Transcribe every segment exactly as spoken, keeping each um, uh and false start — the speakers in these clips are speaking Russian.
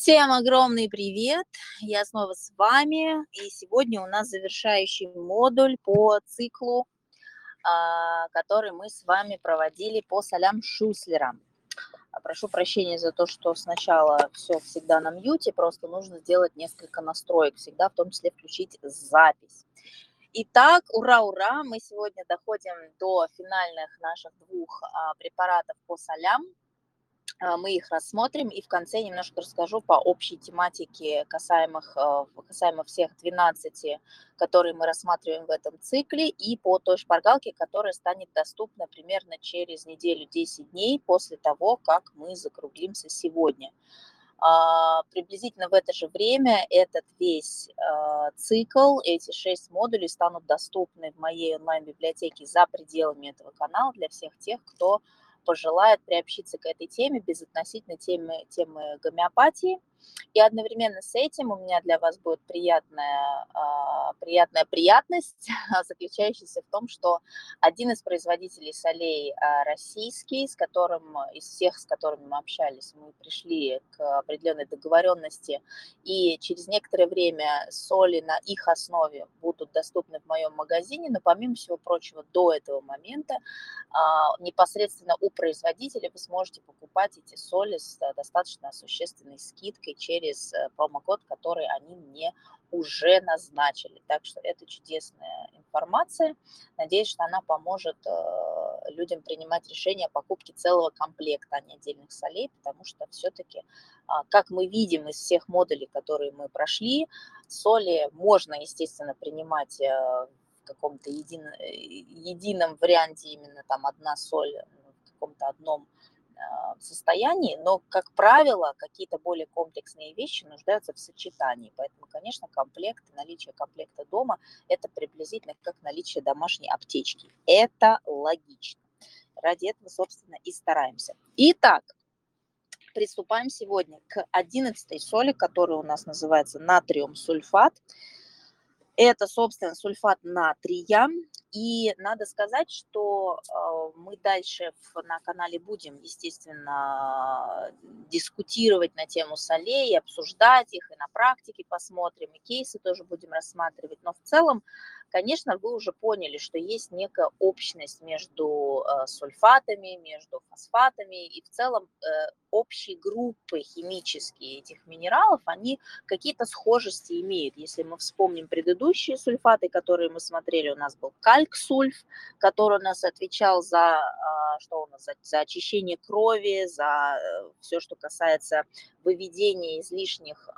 Всем огромный привет! Я снова с вами, и сегодня у нас завершающий модуль по циклу, а, который мы с вами проводили по солям Шуслера. Прошу прощения за то, что сначала все всегда на мьюте, просто нужно сделать несколько настроек, всегда в том числе включить запись. Итак, ура-ура! Мы сегодня доходим до финальных наших двух а, препаратов по солям. Мы их рассмотрим и в конце немножко расскажу по общей тематике касаемых, касаемо всех двенадцати, которые мы рассматриваем в этом цикле, и по той шпаргалке, которая станет доступна примерно через неделю-десять дней после того, как мы закруглимся сегодня. Приблизительно в это же время этот весь цикл, эти шесть модулей станут доступны в моей онлайн-библиотеке за пределами этого канала для всех тех, кто пожелает приобщиться к этой теме безотносительно темы, темы гомеопатии. И одновременно с этим у меня для вас будет приятная, приятная приятность, заключающаяся в том, что один из производителей солей российский, с которым, из всех, с которыми мы общались, мы пришли к определенной договоренности, и через некоторое время соли на их основе будут доступны в моем магазине, но помимо всего прочего, до этого момента непосредственно у производителя вы сможете покупать эти соли с достаточно существенной скидкой через промокод, который они мне уже назначили. Так что это чудесная информация. Надеюсь, что она поможет людям принимать решение о покупке целого комплекта, а не отдельных солей, потому что все-таки, как мы видим из всех модулей, которые мы прошли, соли можно, естественно, принимать в каком-то един, едином варианте, именно там одна соль в каком-то одном состоянии, но, как правило, какие-то более комплексные вещи нуждаются в сочетании. Поэтому, конечно, комплект, наличие комплекта дома – это приблизительно как наличие домашней аптечки. Это логично. Ради этого, собственно, и стараемся. Итак, приступаем сегодня к одиннадцатой соли, которая у нас называется натриум сульфат. Это, собственно, сульфат натрия. И надо сказать, что мы дальше на канале будем, естественно, дискутировать на тему солей, обсуждать их, и на практике посмотрим, и кейсы тоже будем рассматривать. Но в целом, конечно, вы уже поняли, что есть некая общность между сульфатами, между фосфатами, и в целом общие группы химические этих минералов, они какие-то схожести имеют. Если мы вспомним предыдущие сульфаты, которые мы смотрели, у нас был кальк-сульф, который у нас отвечал за, что у нас, за, за очищение крови, за все, что касается выведения излишних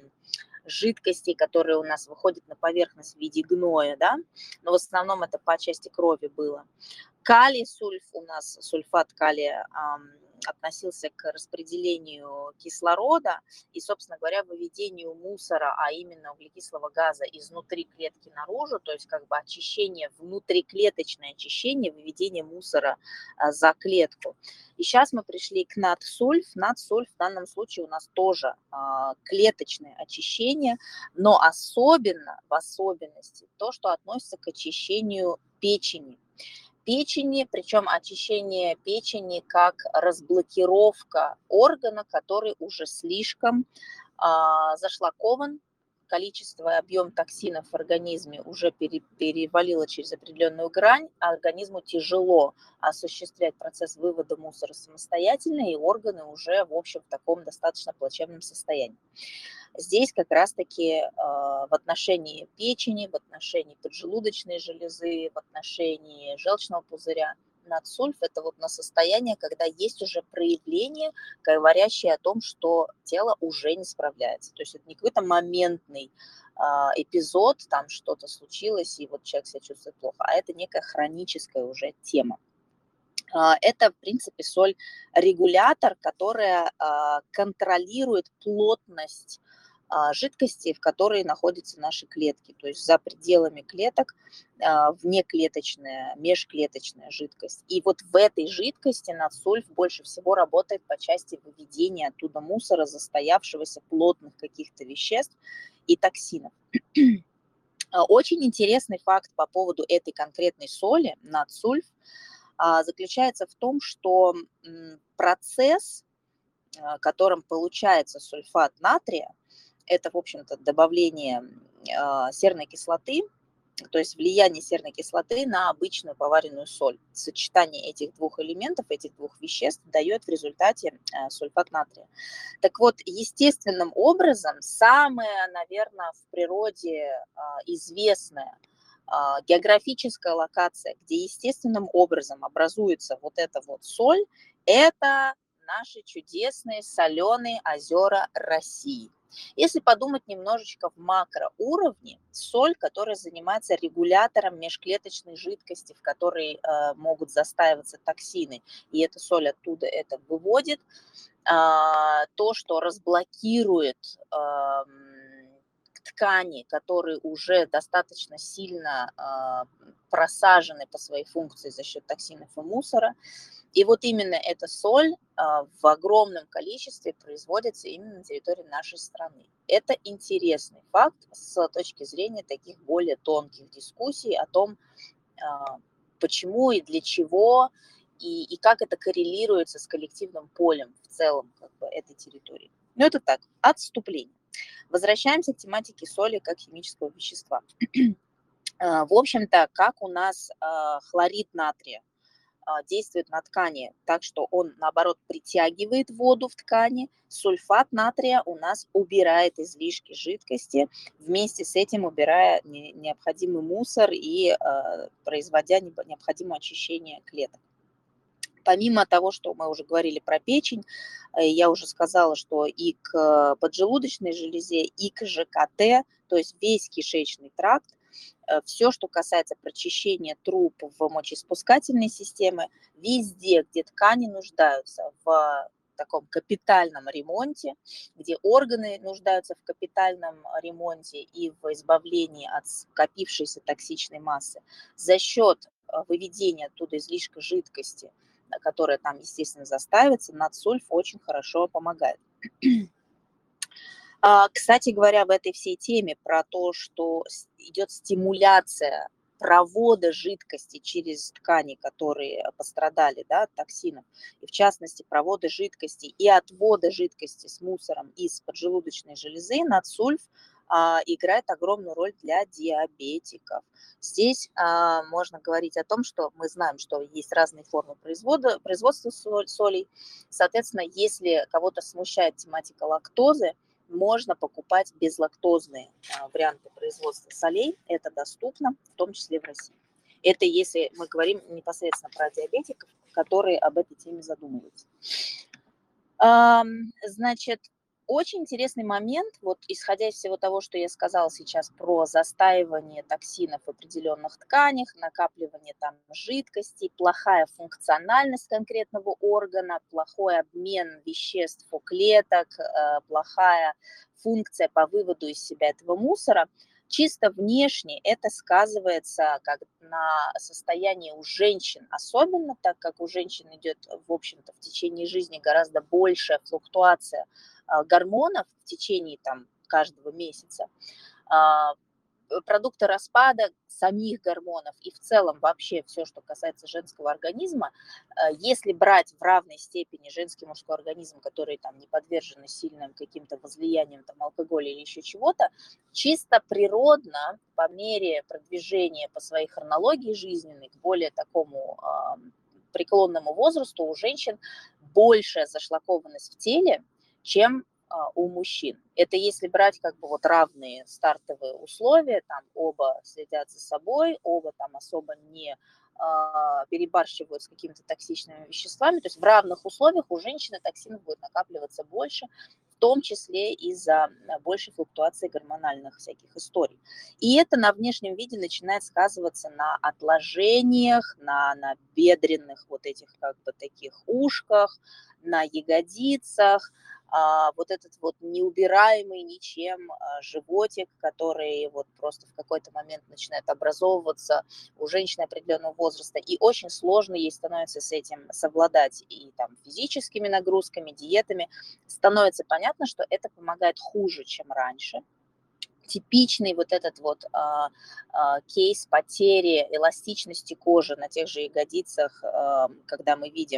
жидкостей, которые у нас выходят на поверхность в виде гноя, да, но в основном это по части крови было. Калий-сульф у нас, сульфат калия, относился к распределению кислорода и, собственно говоря, выведению мусора, а именно углекислого газа изнутри клетки наружу, то есть как бы очищение, внутриклеточное очищение, выведение мусора за клетку. И сейчас мы пришли к надсульф. Надсульф в данном случае у нас тоже клеточное очищение, но особенно, в особенности, то, что относится к очищению печени. Печени, причем очищение печени как разблокировка органа, который уже слишком а, зашлакован, количество и объем токсинов в организме уже пере, перевалило через определенную грань, а организму тяжело осуществлять процесс вывода мусора самостоятельно, и органы уже, в общем, в таком достаточно плачевном состоянии. Здесь как раз-таки э, в отношении печени, в отношении поджелудочной железы, в отношении желчного пузыря надсульф – это вот на состояние, когда есть уже проявление, говорящее о том, что тело уже не справляется. То есть это не какой-то моментный э, эпизод, там что-то случилось, и вот человек себя чувствует плохо, а это некая хроническая уже тема. Это, в принципе, соль-регулятор, которая контролирует плотность жидкости, в которой находятся наши клетки. То есть за пределами клеток внеклеточная, межклеточная жидкость. И вот в этой жидкости надсульф больше всего работает по части выведения оттуда мусора, застоявшегося плотных каких-то веществ и токсинов. Очень интересный факт по поводу этой конкретной соли, надсульф, заключается в том, что процесс которым получается сульфат натрия, это, в общем-то, добавление серной кислоты, то есть влияние серной кислоты на обычную поваренную соль. Сочетание этих двух элементов, этих двух веществ дает в результате сульфат натрия. Так вот, естественным образом, самая, наверное, в природе известная географическая локация, где естественным образом образуется вот эта вот соль, это наши чудесные соленые озера России. Если подумать немножечко в макроуровне, соль, которая занимается регулятором межклеточной жидкости, в которой э, могут застаиваться токсины, и эта соль оттуда это выводит, э, то, что разблокирует э, ткани, которые уже достаточно сильно э, просажены по своей функции за счет токсинов и мусора. И вот именно эта соль а, в огромном количестве производится именно на территории нашей страны. Это интересный факт с точки зрения таких более тонких дискуссий о том, а, почему и для чего, и, и как это коррелируется с коллективным полем в целом как бы, этой территории. Но это так, отступление. Возвращаемся к тематике соли как химического вещества. В общем-то, как у нас хлорид натрия действует на ткани так, что он, наоборот, притягивает воду в ткани, сульфат натрия у нас убирает излишки жидкости, вместе с этим убирая необходимый мусор и производя необходимое очищение клеток. Помимо того, что мы уже говорили про печень, я уже сказала, что и к поджелудочной железе, и к ЖКТ, то есть весь кишечный тракт, все, что касается прочищения труб в мочеиспускательной системе, везде, где ткани нуждаются в таком капитальном ремонте, где органы нуждаются в капитальном ремонте и в избавлении от скопившейся токсичной массы, за счет выведения оттуда излишка жидкости, которая там, естественно, застаивается, надсульф очень хорошо помогает. Кстати говоря, в этой всей теме про то, что идет стимуляция провода жидкости через ткани, которые пострадали, да, от токсинов, и в частности провода жидкости и отвода жидкости с мусором из поджелудочной железы, надсульф а, играет огромную роль для диабетиков. Здесь а, можно говорить о том, что мы знаем, что есть разные формы производа, производства солей. Соответственно, если кого-то смущает тематика лактозы, можно покупать безлактозные а, варианты производства солей. Это доступно, в том числе в России. Это если мы говорим непосредственно про диабетиков, которые об этой теме задумываются. А, значит, очень интересный момент, вот исходя из всего того, что я сказала сейчас про застаивание токсинов в определенных тканях, накапливание там жидкости, плохая функциональность конкретного органа, плохой обмен веществ у клеток, плохая функция по выводу из себя этого мусора, чисто внешне это сказывается как на состоянии у женщин, особенно так как у женщин идет, в общем-то, в течение жизни гораздо большая флуктуация гормонов в течение там, каждого месяца, продукты распада самих гормонов и в целом вообще все, что касается женского организма, если брать в равной степени женский и мужской организм, которые там не подвержены сильным каким-то возлияниям там, алкоголя или еще чего-то, чисто природно по мере продвижения по своей хронологии жизненной к более такому э, преклонному возрасту у женщин большая зашлакованность в теле, чем у мужчин. Это если брать как бы вот равные стартовые условия, там оба следят за собой, оба там особо не а, перебарщивают с какими-то токсичными веществами, то есть в равных условиях у женщины токсинов будет накапливаться больше, в том числе из-за большей флуктуации гормональных всяких историй. И это на внешнем виде начинает сказываться на отложениях, на, на бедренных вот этих как бы таких ушках, на ягодицах, а, вот этот вот неубираемый ничем а, животик, который вот просто в какой-то момент начинает образовываться у женщины определенного возраста, и очень сложно ей становится с этим совладать и там физическими нагрузками, диетами. Становится понятно, что это помогает хуже, чем раньше. Типичный вот этот вот а, а, кейс потери эластичности кожи на тех же ягодицах, а, когда мы видим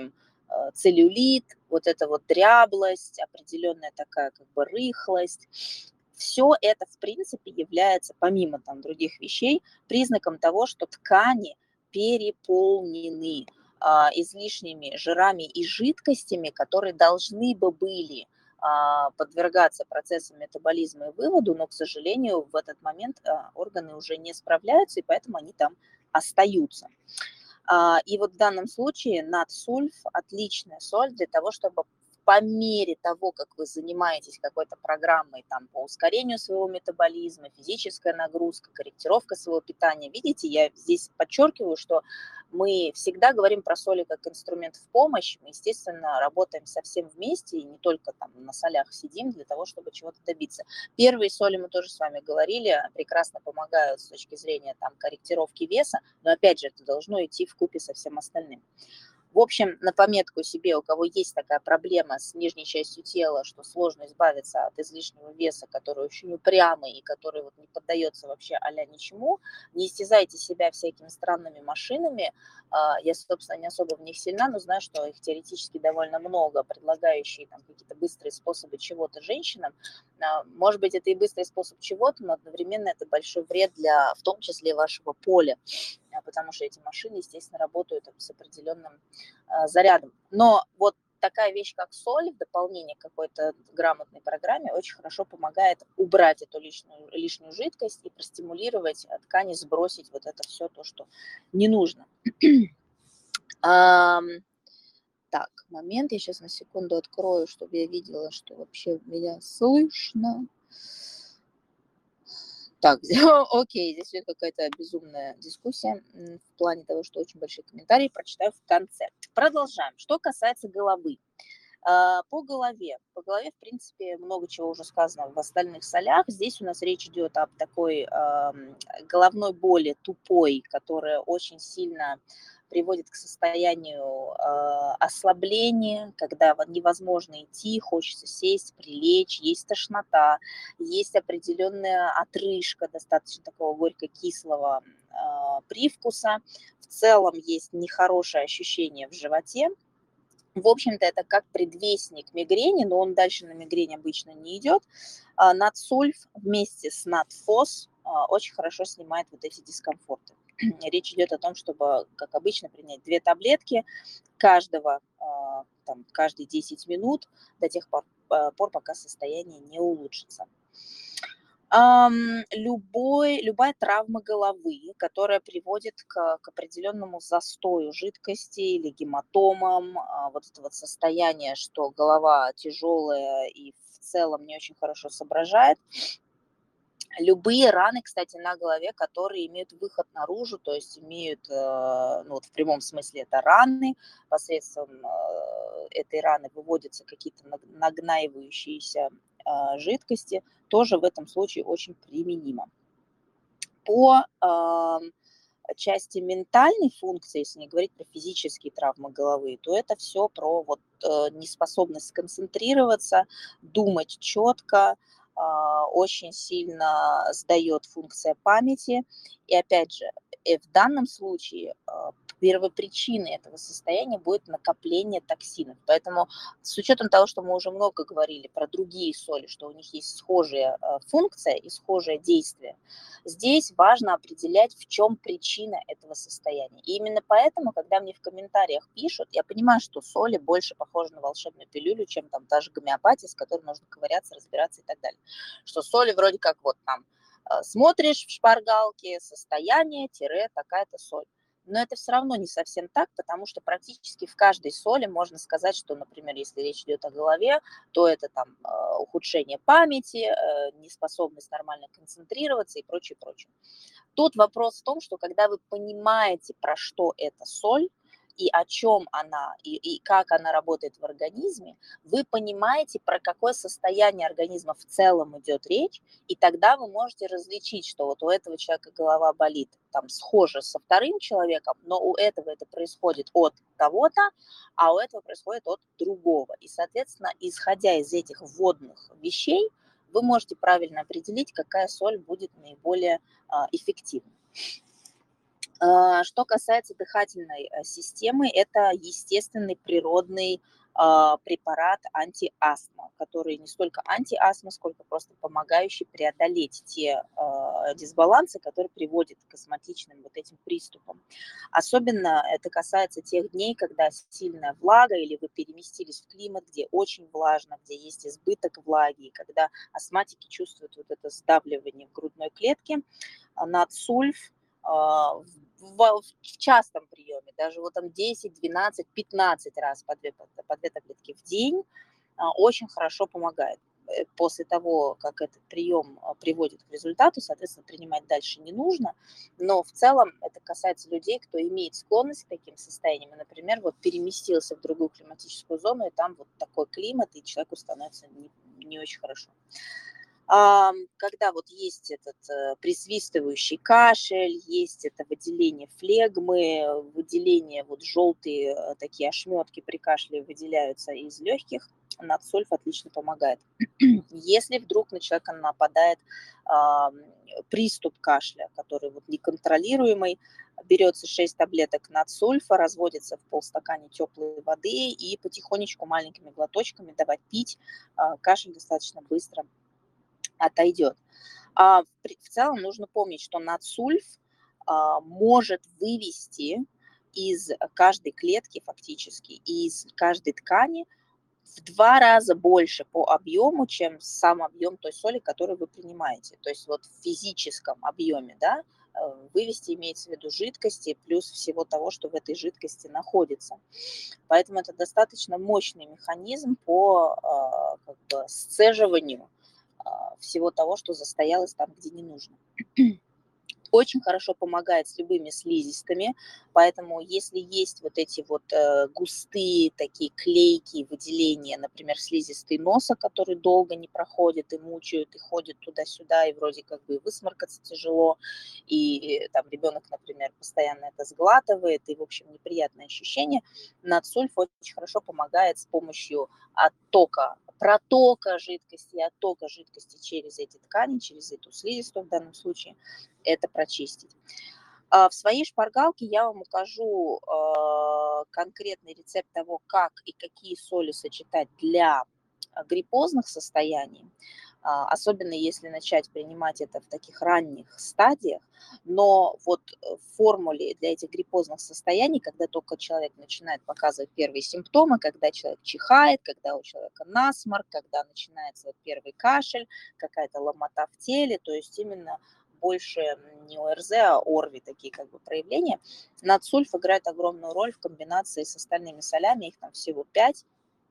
целлюлит, вот эта вот дряблость, определенная такая как бы рыхлость. Все это, в принципе, является, помимо там других вещей, признаком того, что ткани переполнены а, излишними жирами и жидкостями, которые должны бы были а, подвергаться процессам метаболизма и выводу, но, к сожалению, в этот момент а, органы уже не справляются, и поэтому они там остаются. А, и вот в данном случае надсульф – отличная соль для того, чтобы по мере того, как вы занимаетесь какой-то программой там, по ускорению своего метаболизма, физическая нагрузка, корректировка своего питания. Видите, я здесь подчеркиваю, что мы всегда говорим про соли как инструмент в помощь. Мы, естественно, работаем совсем вместе и не только там на солях сидим для того, чтобы чего-то добиться. Первые соли, мы тоже с вами говорили, прекрасно помогают с точки зрения там, корректировки веса, но опять же это должно идти вкупе со всем остальным. В общем, на пометку себе, у кого есть такая проблема с нижней частью тела, что сложно избавиться от излишнего веса, который очень упрямый и который вот не поддается вообще а-ля ничему, не истязайте себя всякими странными машинами. Я, собственно, не особо в них сильна, но знаю, что их теоретически довольно много, предлагающие там какие-то быстрые способы чего-то женщинам. Может быть, это и быстрый способ чего-то, но одновременно это большой вред для, в том числе, вашего поля, потому что эти машины, естественно, работают с определенным э, зарядом. Но вот такая вещь, как соль, в дополнение к какой-то грамотной программе, очень хорошо помогает убрать эту лишнюю, лишнюю жидкость и простимулировать ткани, сбросить вот это все то, что не нужно. Так, момент, я сейчас на секунду открою, чтобы я видела, что вообще меня слышно. Так, окей, здесь идет какая-то безумная дискуссия в плане того, что очень большие комментарии, прочитаю в конце. Продолжаем. Что касается головы. По голове. По голове, в принципе, много чего уже сказано в остальных солях. Здесь у нас речь идет об такой э, головной боли тупой, которая очень сильно приводит к состоянию э, ослабления, когда невозможно идти, хочется сесть, прилечь, есть тошнота, есть определенная отрыжка, достаточно такого горько-кислого э, привкуса. В целом есть нехорошее ощущение в животе. В общем-то, это как предвестник мигрени, но он дальше на мигрень обычно не идет. Надсульф вместе с надфос очень хорошо снимает вот эти дискомфорты. Речь идет о том, чтобы, как обычно, принять две таблетки каждого, там, каждые десять минут до тех пор, пор, пока состояние не улучшится. Любой, любая травма головы, которая приводит к, к определенному застою жидкости или гематомам, вот это вот состояние, что голова тяжелая и в целом не очень хорошо соображает. Любые раны, кстати, на голове, которые имеют выход наружу, то есть имеют, ну вот в прямом смысле это раны, посредством этой раны выводятся какие-то нагнаивающиеся жидкости, тоже в этом случае очень применимо. По э, части ментальной функции, если не говорить про физические травмы головы, то это все про вот, э, неспособность сконцентрироваться, думать четко, э, очень сильно сдает функция памяти. И опять же, и в данном случае э, первопричиной этого состояния будет накопление токсинов. Поэтому с учетом того, что мы уже много говорили про другие соли, что у них есть схожая э, функция и схожее действие, здесь важно определять, в чем причина этого состояния. И именно поэтому, когда мне в комментариях пишут, я понимаю, что соли больше похожи на волшебную пилюлю, чем там та же гомеопатия, с которой нужно ковыряться, разбираться и так далее. Что соли вроде как вот там смотришь в шпаргалке, состояние, тире, такая-то соль. Но это все равно не совсем так, потому что практически в каждой соли можно сказать, что, например, если речь идет о голове, то это там ухудшение памяти, неспособность нормально концентрироваться и прочее, прочее. Тут вопрос в том, что когда вы понимаете, про что эта соль, и о чем она, и, и как она работает в организме, вы понимаете, про какое состояние организма в целом идет речь, и тогда вы можете различить, что вот у этого человека голова болит там схоже со вторым человеком, но у этого это происходит от того-то, а у этого происходит от другого. И, соответственно, исходя из этих вводных вещей, вы можете правильно определить, какая соль будет наиболее а, эффективна. Что касается дыхательной системы, это естественный природный препарат антиастма, который не столько антиастма, сколько просто помогающий преодолеть те дисбалансы, которые приводят к астматичным вот этим приступам. Особенно это касается тех дней, когда сильная влага или вы переместились в климат, где очень влажно, где есть избыток влаги, когда астматики чувствуют вот это сдавливание в грудной клетке. Надсульф в, в, в частом приеме, даже вот там десять, двенадцать, пятнадцать раз по две, по две таблетки в день очень хорошо помогает. После того, как этот прием приводит к результату, соответственно, принимать дальше не нужно, но в целом это касается людей, кто имеет склонность к таким состояниям, и, например, вот переместился в другую климатическую зону, и там вот такой климат, и человеку становится не, не очень хорошо. Когда вот есть этот присвистывающий кашель, есть это выделение флегмы, выделение, вот желтые такие ошметки при кашле выделяются из легких, надсульф отлично помогает. Если вдруг на человека нападает а, приступ кашля, который вот неконтролируемый, берется шесть таблеток надсульфа, разводится в полстакане теплой воды и потихонечку маленькими глоточками давать пить, а, кашель достаточно быстро отойдет. А в, в целом нужно помнить, что надсульф а, может вывести из каждой клетки фактически, из каждой ткани в два раза больше по объему, чем сам объем той соли, которую вы принимаете. То есть вот в физическом объеме, да, вывести имеется в виду жидкости плюс всего того, что в этой жидкости находится. Поэтому это достаточно мощный механизм по как бы сцеживанию всего того, что застоялось там, где не нужно. Очень хорошо помогает с любыми слизистыми, поэтому если есть вот эти вот э, густые такие клейкие выделения, например, слизистые носа, которые долго не проходят и мучают, и ходят туда-сюда, и вроде как бы высморкаться тяжело, и, и там ребенок, например, постоянно это сглатывает, и, в общем, неприятное ощущение, надсульф очень хорошо помогает с помощью оттока, протока жидкости, оттока жидкости через эти ткани, через эту слизистую в данном случае, это прочистить. В своей шпаргалке я вам укажу конкретный рецепт того, как и какие соли сочетать для гриппозных состояний, особенно если начать принимать это в таких ранних стадиях, но вот в формуле для этих гриппозных состояний, когда только человек начинает показывать первые симптомы, когда человек чихает, когда у человека насморк, когда начинается вот первый кашель, какая-то ломота в теле, то есть именно больше не ОРЗ, а ОРВИ, такие как бы проявления, надсульф играет огромную роль в комбинации с остальными солями, их там всего пять,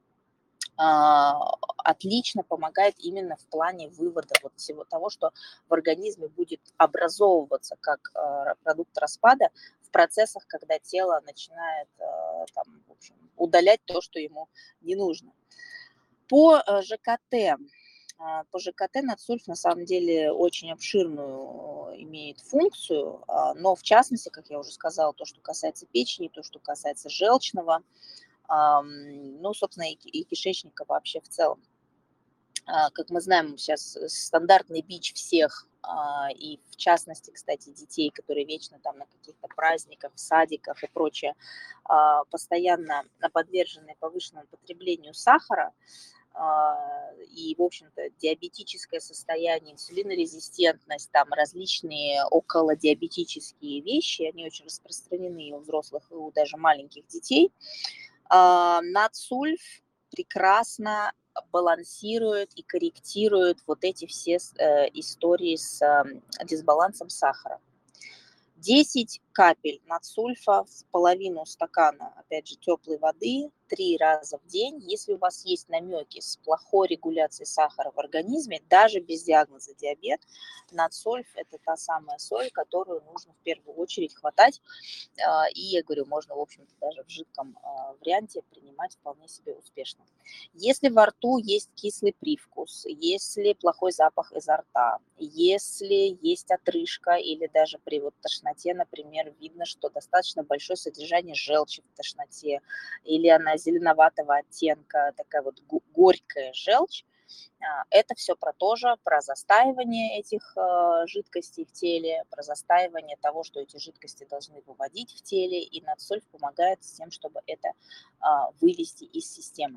отлично помогает именно в плане вывода вот всего того, что в организме будет образовываться как продукт распада в процессах, когда тело начинает там, в общем, удалять то, что ему не нужно. По ЖКТ. По ЖКТ надсульф на самом деле очень обширную имеет функцию, но в частности, как я уже сказала, то, что касается печени, то, что касается желчного, ну, собственно, и, и кишечника вообще в целом. Как мы знаем, сейчас стандартный бич всех, и в частности, кстати, детей, которые вечно там на каких-то праздниках, садиках и прочее, постоянно подвержены повышенному потреблению сахара, и, в общем-то, диабетическое состояние, инсулинорезистентность, там различные околодиабетические вещи, они очень распространены и у взрослых, и у даже маленьких детей. Надсульф прекрасно балансирует и корректирует вот эти все истории с дисбалансом сахара. десять капель надсульфа в половину стакана, опять же, теплой воды три раза в день. Если у вас есть намеки с плохой регуляцией сахара в организме, даже без диагноза диабет, надсульф – это та самая соль, которую нужно в первую очередь хватать. И, я говорю, можно, в общем-то, даже в жидком варианте принимать вполне себе успешно. Если во рту есть кислый привкус, если плохой запах изо рта, если есть отрыжка или даже при вот тошноте, например, видно, что достаточно большое содержание желчи в тошноте, или она зеленоватого оттенка, такая вот горькая желчь, Это все про то же, про застаивание этих жидкостей в теле, про застаивание того, что эти жидкости должны выводить в теле, и надсульф помогает с тем, чтобы это вывести из системы.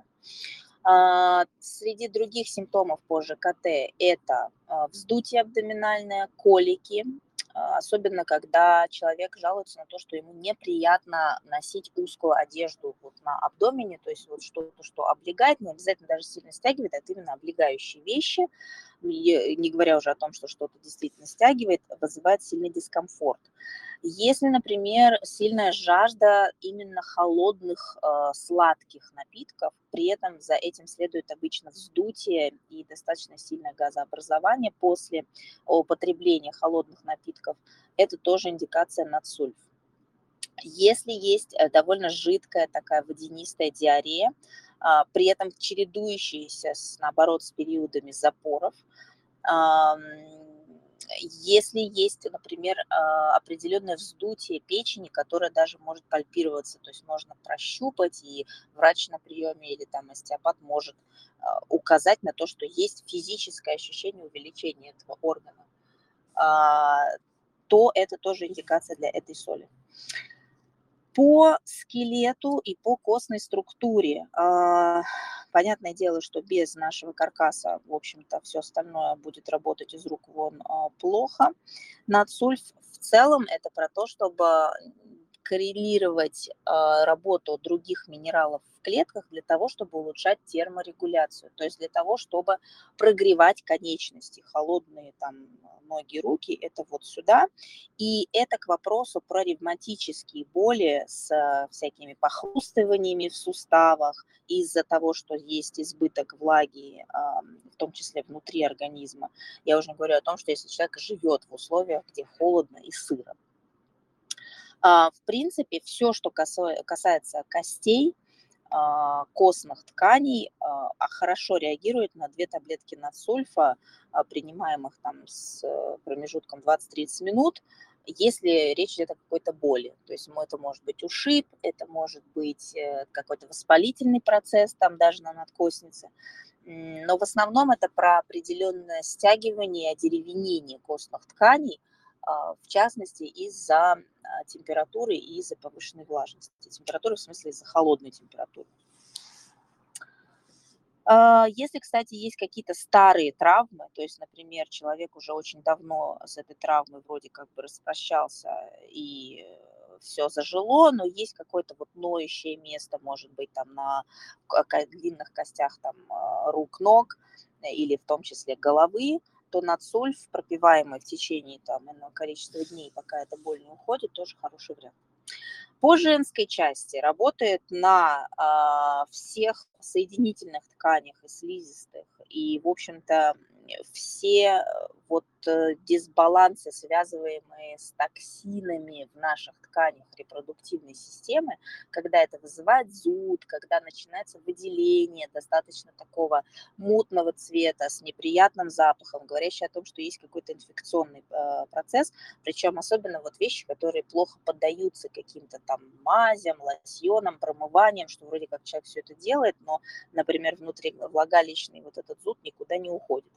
Среди других симптомов по ЖКТ это вздутие абдоминальное, колики, особенно когда человек жалуется на то, что ему неприятно носить узкую одежду вот на абдомене, то есть вот что-то, что облегает, не обязательно даже сильно стягивает, а именно облегающие вещи, не говоря уже о том, что что-то действительно стягивает, вызывает сильный дискомфорт. Если, например, сильная жажда именно холодных э, сладких напитков, при этом за этим следует обычно вздутие и достаточно сильное газообразование после употребления холодных напитков, это тоже индикация надсульф. Если есть довольно жидкая такая водянистая диарея, при этом чередующаяся, с, наоборот, с периодами запоров, если есть, например, определенное вздутие печени, которое даже может пальпироваться, то есть можно прощупать, и врач на приеме или там остеопат может указать на то, что есть физическое ощущение увеличения этого органа, то это тоже индикация для этой соли. По скелету и по костной структуре, понятное дело, что без нашего каркаса, в общем-то, все остальное будет работать из рук вон плохо. Надсульф в целом это про то, чтобы коррелировать работу других минералов в клетках для того, чтобы улучшать терморегуляцию, то есть для того, чтобы прогревать конечности, холодные там ноги, руки, это вот сюда. И это к вопросу про ревматические боли с всякими похрустываниями в суставах из-за того, что есть избыток влаги, в том числе внутри организма. Я уже не говорю о том, что если человек живет в условиях, где холодно и сыро. В принципе, все, что касается костей, костных тканей, хорошо реагирует на две таблетки надсульфа, принимаемых там с промежутком двадцать-тридцать минут, если речь идет о какой-то боли. То есть это может быть ушиб, это может быть какой-то воспалительный процесс, там даже на надкостнице. Но в основном это про определенное стягивание и одеревенение костных тканей, в частности, из-за температуры и из-за повышенной влажности. Температуры в смысле из-за холодной температуры. Если, кстати, есть какие-то старые травмы, то есть, например, человек уже очень давно с этой травмой вроде как бы распрощался и все зажило, но есть какое-то вот ноющее место, может быть, там на длинных костях там, рук, ног или в том числе головы, то надсульф, пропиваемый в течение там, иного количества дней, пока эта боль не уходит, тоже хороший вариант. По женской части работает на э, всех соединительных тканях и слизистых, и, в общем-то, все вот дисбалансы, связываемые с токсинами в наших тканях репродуктивной системы, когда это вызывает зуд, когда начинается выделение достаточно такого мутного цвета с неприятным запахом, говорящий о том, что есть какой-то инфекционный э, процесс, причем особенно вот вещи, которые плохо поддаются каким-то там мазям, лосьонам, промываниям, что вроде как человек все это делает, но, например, внутри влагалищный вот этот зуд никуда не уходит,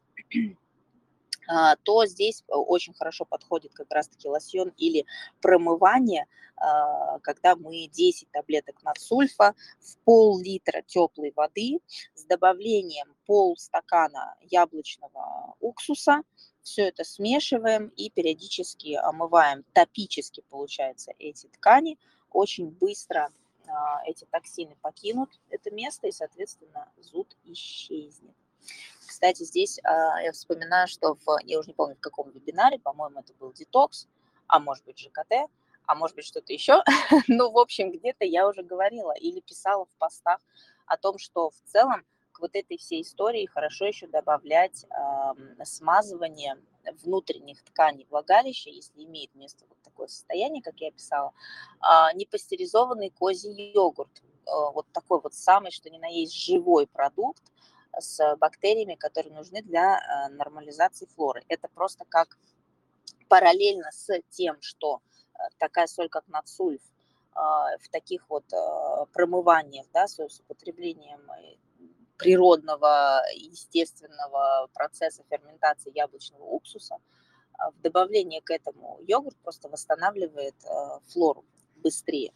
то здесь очень хорошо подходит как раз-таки лосьон или промывание, когда мы десять таблеток надсульфа в пол-литра теплой воды с добавлением полстакана яблочного уксуса, все это смешиваем и периодически омываем. Топически, получается, эти ткани. Очень быстро эти токсины покинут это место, и, соответственно, зуд исчезнет. Кстати, здесь а, я вспоминаю, что в, я уже не помню, в каком вебинаре, по-моему, это был детокс, а может быть ЖКТ, а может быть что-то еще. Ну, в общем, где-то я уже говорила или писала в постах о том, что в целом к вот этой всей истории хорошо еще добавлять э, смазывание внутренних тканей влагалища, если имеет место вот такое состояние, как я писала, э, непастеризованный козий йогурт. Э, вот такой вот самый, что ни на есть, живой продукт, с бактериями, которые нужны для нормализации флоры. Это просто как параллельно с тем, что такая соль, как надсульф, в таких вот промываниях, да, с употреблением природного, естественного процесса ферментации яблочного уксуса, в добавлении к этому йогурт просто восстанавливает флору быстрее.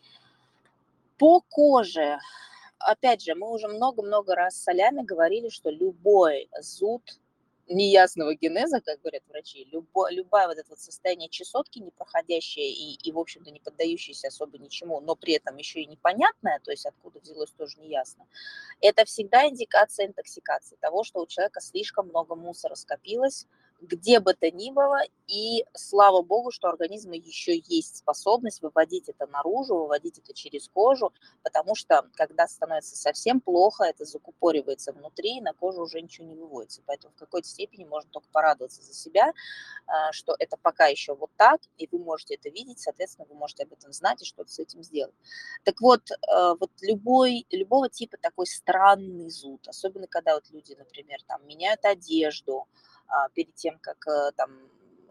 По коже, опять же, мы уже много-много раз с солями говорили, что любой зуд неясного генеза, как говорят врачи, любо, любое вот это вот состояние чесотки непроходящее и, и, в общем-то, не поддающееся особо ничему, но при этом еще и непонятное, то есть откуда взялось, тоже неясно, это всегда индикация интоксикации, того, что у человека слишком много мусора скопилось, где бы то ни было, и слава богу, что у организма еще есть способность выводить это наружу, выводить это через кожу, потому что, когда становится совсем плохо, это закупоривается внутри, и на кожу уже ничего не выводится. Поэтому в какой-то степени можно только порадоваться за себя, что это пока еще вот так, и вы можете это видеть, соответственно, вы можете об этом знать и что-то с этим сделать. Так вот, вот любой, любого типа такой странный зуд, особенно когда вот люди, например, там меняют одежду, перед тем, как там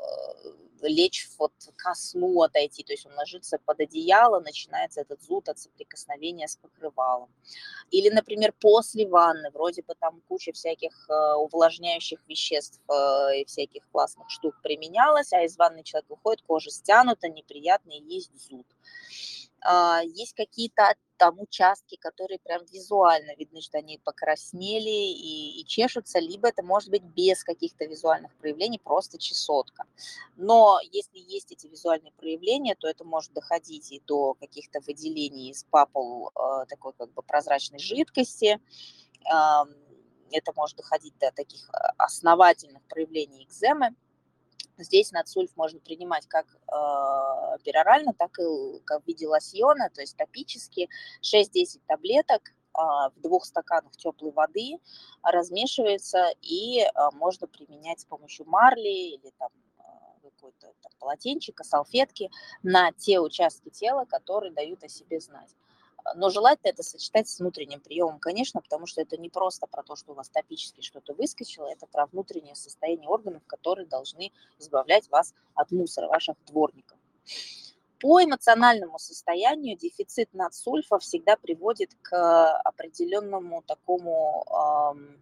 лечь вот ко сну, отойти, то есть он ложится под одеяло, начинается этот зуд от соприкосновения с покрывалом. Или, например, после ванны, вроде бы там куча всяких увлажняющих веществ и всяких классных штук применялась, а из ванны человек выходит, кожа стянута, неприятно, и есть зуд. Есть какие-то там участки, которые прям визуально видны, что они покраснели и, и чешутся, либо это может быть без каких-то визуальных проявлений, просто чесотка. Но если есть эти визуальные проявления, то это может доходить и до каких-то выделений из папул э, такой как бы прозрачной жидкости. Э, это может доходить до таких основательных проявлений экземы. Здесь надсульф можно принимать как э, перорально, так и как в виде лосьона, то есть топически, шесть-десять таблеток э, в двух стаканах теплой воды размешивается, и э, можно применять с помощью марли или там э, какой-то там полотенчика, салфетки на те участки тела, которые дают о себе знать. Но желательно это сочетать с внутренним приемом, конечно, потому что это не просто про то, что у вас топически что-то выскочило, это про внутреннее состояние органов, которые должны избавлять вас от мусора, ваших дворников. По эмоциональному состоянию дефицит надсульфа всегда приводит к определенному такому эм,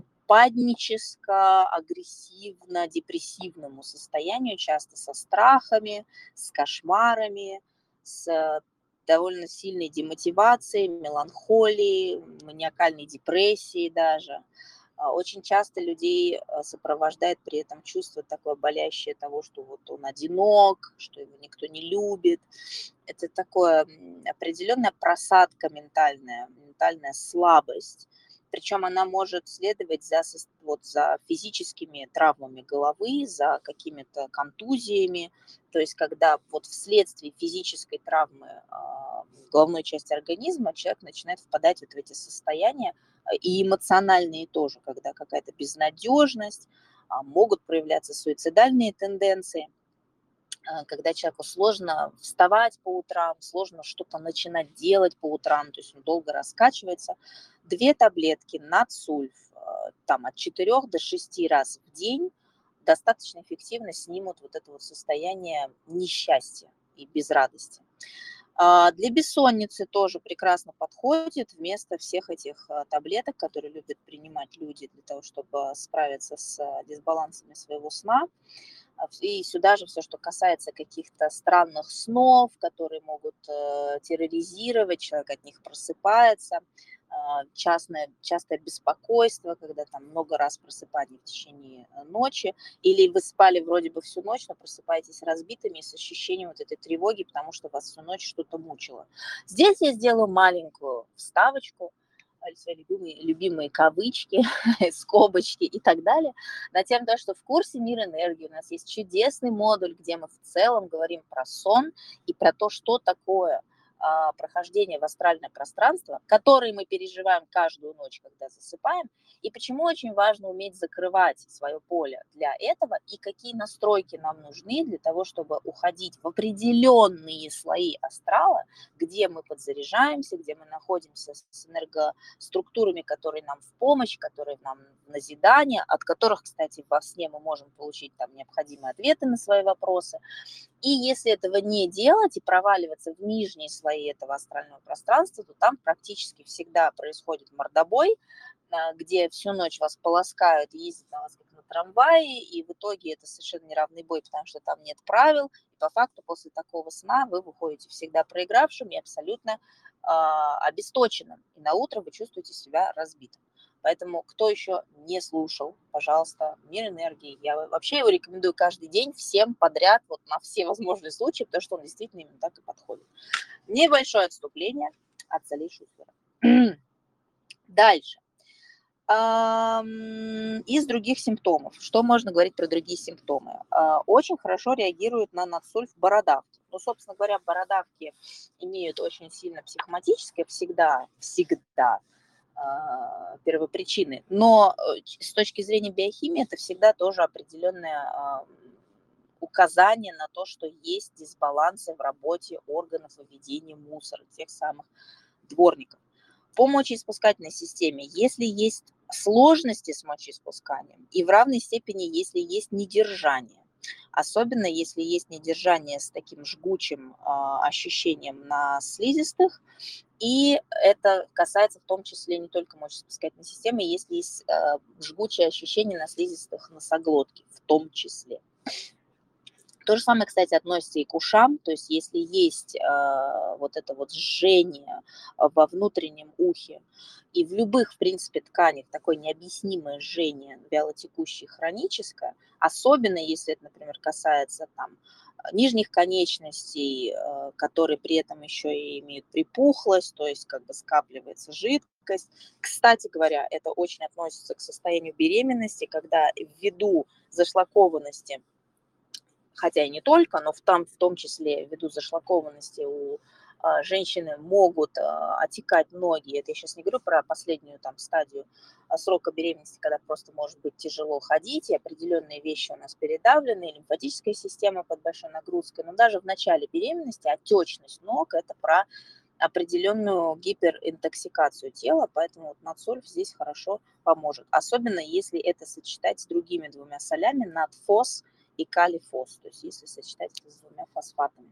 упадническо-агрессивно-депрессивному состоянию, часто со страхами, с кошмарами, с довольно сильной демотивацией, меланхолией, маниакальной депрессией даже. Очень часто людей сопровождает при этом чувство такое болящее того, что вот он одинок, что его никто не любит. Это такое определенная просадка ментальная, ментальная слабость. Причем она может следовать за, вот, за физическими травмами головы, за какими-то контузиями. То есть когда вот вследствие физической травмы э, головной части организма человек начинает впадать вот в эти состояния, и эмоциональные тоже, когда какая-то безнадежность, э, могут проявляться суицидальные тенденции, э, когда человеку сложно вставать по утрам, сложно что-то начинать делать по утрам, то есть он долго раскачивается. Две таблетки надсульф там, от четырёх до шести раз в день достаточно эффективно снимут вот это вот состояние несчастья и безрадости. Для бессонницы тоже прекрасно подходит вместо всех этих таблеток, которые любят принимать люди для того, чтобы справиться с дисбалансами своего сна. И сюда же все, что касается каких-то странных снов, которые могут э, терроризировать, человек от них просыпается, э, частное, частое беспокойство, когда там много раз просыпание в течение ночи, или вы спали вроде бы всю ночь, но просыпаетесь разбитыми с ощущением вот этой тревоги, потому что вас всю ночь что-то мучило. Здесь я сделаю маленькую вставочку, свои любимые, любимые кавычки, скобочки и так далее, на тему того, что в курсе «Мир энергии» у нас есть чудесный модуль, где мы в целом говорим про сон и про то, что такое а, прохождение в астральное пространство, которое мы переживаем каждую ночь, когда засыпаем, и почему очень важно уметь закрывать свое поле для этого, и какие настройки нам нужны для того, чтобы уходить в определенные слои астрала, где мы подзаряжаемся, где мы находимся с энергоструктурами, которые нам в помощь, которые нам в назидание, от которых, кстати, во сне мы можем получить там необходимые ответы на свои вопросы. И если этого не делать и проваливаться в нижние слои этого астрального пространства, то там практически всегда происходит мордобой, где всю ночь вас полоскают, ездят на вас как на трамвае, и в итоге это совершенно неравный бой, потому что там нет правил, и по факту после такого сна вы выходите всегда проигравшим и абсолютно э, обесточенным, и на утро вы чувствуете себя разбитым. Поэтому, кто еще не слушал, пожалуйста, «Мир энергии». Я вообще его рекомендую каждый день всем подряд, вот на все возможные случаи, потому что он действительно именно так и подходит. Небольшое отступление от Салли Шустера. Дальше. Из других симптомов. Что можно говорить про другие симптомы? Очень хорошо реагируют на надсульф бородавки. Ну, собственно говоря, бородавки имеют очень сильно психоматическое всегда, всегда первопричины. Но с точки зрения биохимии это всегда тоже определенное указание на то, что есть дисбалансы в работе органов выведения мусора, тех самых дворников. По мочеиспускательной системе, если есть сложности с мочеиспусканием и в равной степени, если есть недержание, особенно если есть недержание с таким жгучим э, ощущением на слизистых, и это касается в том числе не только мочеиспускательной системы, если есть э, жгучее ощущение на слизистых носоглотки в том числе. То же самое, кстати, относится и к ушам, то есть если есть э, вот это вот жжение во внутреннем ухе и в любых, в принципе, тканях такое необъяснимое жжение, вялотекущее, хроническое, особенно если это, например, касается там нижних конечностей, э, которые при этом еще и имеют припухлость, то есть как бы скапливается жидкость. Кстати говоря, это очень относится к состоянию беременности, когда ввиду зашлакованности, хотя и не только, но в том, в том числе ввиду зашлакованности у а, женщины могут а, отекать ноги. Это я сейчас не говорю про последнюю там стадию а, срока беременности, когда просто может быть тяжело ходить, и определенные вещи у нас передавлены, и лимфатическая система под большой нагрузкой. Но даже в начале беременности отечность ног – это про определенную гиперинтоксикацию тела, поэтому вот надсульф здесь хорошо поможет. Особенно если это сочетать с другими двумя солями, надфос и калифос, то есть если сочетать это с двумя фосфатами.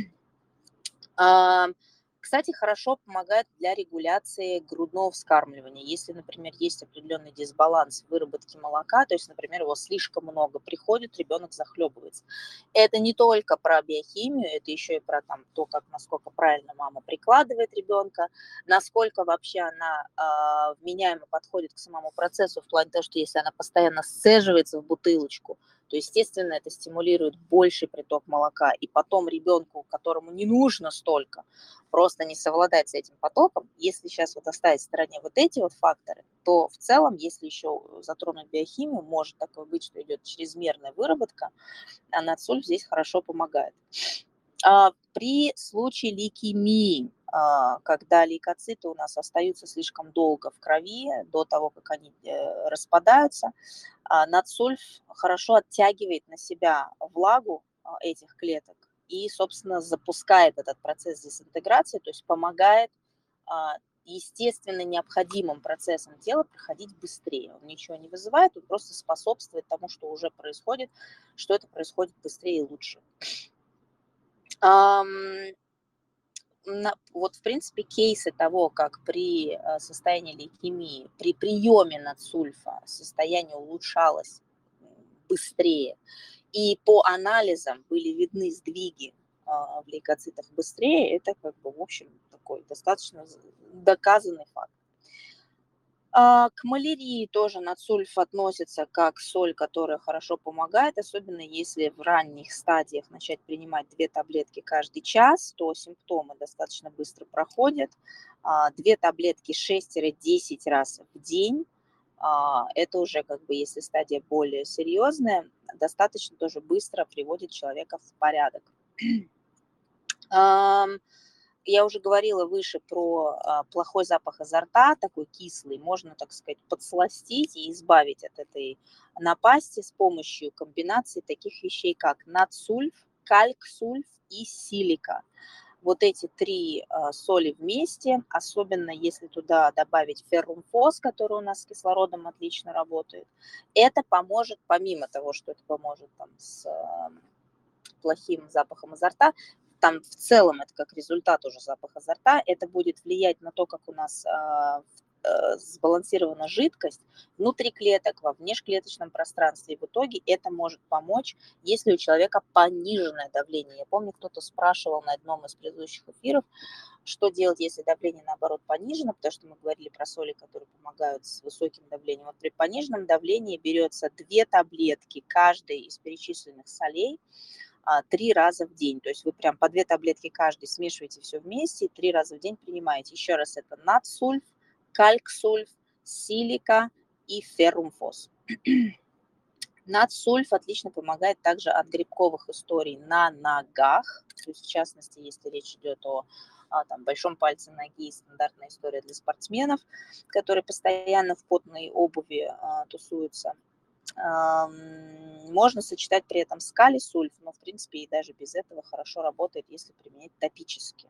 Кстати, хорошо помогает для регуляции грудного вскармливания. Если, например, есть определенный дисбаланс в выработке молока, то есть, например, его слишком много приходит, ребенок захлебывается. Это не только про биохимию, это еще и про там, то, как, насколько правильно мама прикладывает ребенка, насколько вообще она э, вменяемо подходит к самому процессу, в плане того, что если она постоянно сцеживается в бутылочку, то, естественно, это стимулирует больший приток молока. И потом ребенку, которому не нужно столько, просто не совладать с этим потоком. Если сейчас вот оставить в стороне вот эти вот факторы, то в целом, если еще затронуть биохимию, может такое быть, что идет чрезмерная выработка, а надсульф здесь хорошо помогает. При случае лейкемии, когда лейкоциты у нас остаются слишком долго в крови, до того, как они распадаются, надсульф хорошо оттягивает на себя влагу этих клеток и, собственно, запускает этот процесс дезинтеграции, то есть помогает естественно необходимым процессам тела проходить быстрее. Он ничего не вызывает, он просто способствует тому, что уже происходит, что это происходит быстрее и лучше. Вот, в принципе, кейсы того, как при состоянии лейкемии, при приеме надсульфа состояние улучшалось быстрее, и по анализам были видны сдвиги в лейкоцитах быстрее, это, как бы, в общем, такой достаточно доказанный факт. К малярии тоже надсульф относится как соль, которая хорошо помогает, особенно если в ранних стадиях начать принимать две таблетки каждый час, то симптомы достаточно быстро проходят. Две таблетки шесть-десять раз в день, это уже, как бы, если стадия более серьезная, достаточно тоже быстро приводит человека в порядок. Я уже говорила выше про а, плохой запах изо рта, такой кислый. Можно, так сказать, подсластить и избавить от этой напасти с помощью комбинации таких вещей, как надсульф, кальксульф и силика. Вот эти три а, соли вместе, особенно если туда добавить феррумфос, который у нас с кислородом отлично работает, это поможет, помимо того, что это поможет там, с а, плохим запахом изо рта, там в целом это как результат уже запаха изо рта, это будет влиять на то, как у нас э, сбалансирована жидкость внутри клеток, во внешклеточном пространстве. И в итоге это может помочь, если у человека пониженное давление. Я помню, кто-то спрашивал на одном из предыдущих эфиров, что делать, если давление, наоборот, понижено, потому что мы говорили про соли, которые помогают с высоким давлением. Вот при пониженном давлении берется две таблетки каждой из перечисленных солей а, три раза в день. То есть вы прям по две таблетки каждый смешиваете все вместе и три раза в день принимаете. Еще раз, это натсульф, кальксульф, силика и феррумфос. Натсульф отлично помогает также от грибковых историй на ногах. То есть, в частности, если речь идет о а, там, большом пальце ноги, стандартная история для спортсменов, которые постоянно в потной обуви а, тусуются. Можно сочетать при этом с калий-сульф, но, в принципе, и даже без этого хорошо работает, если применять топически.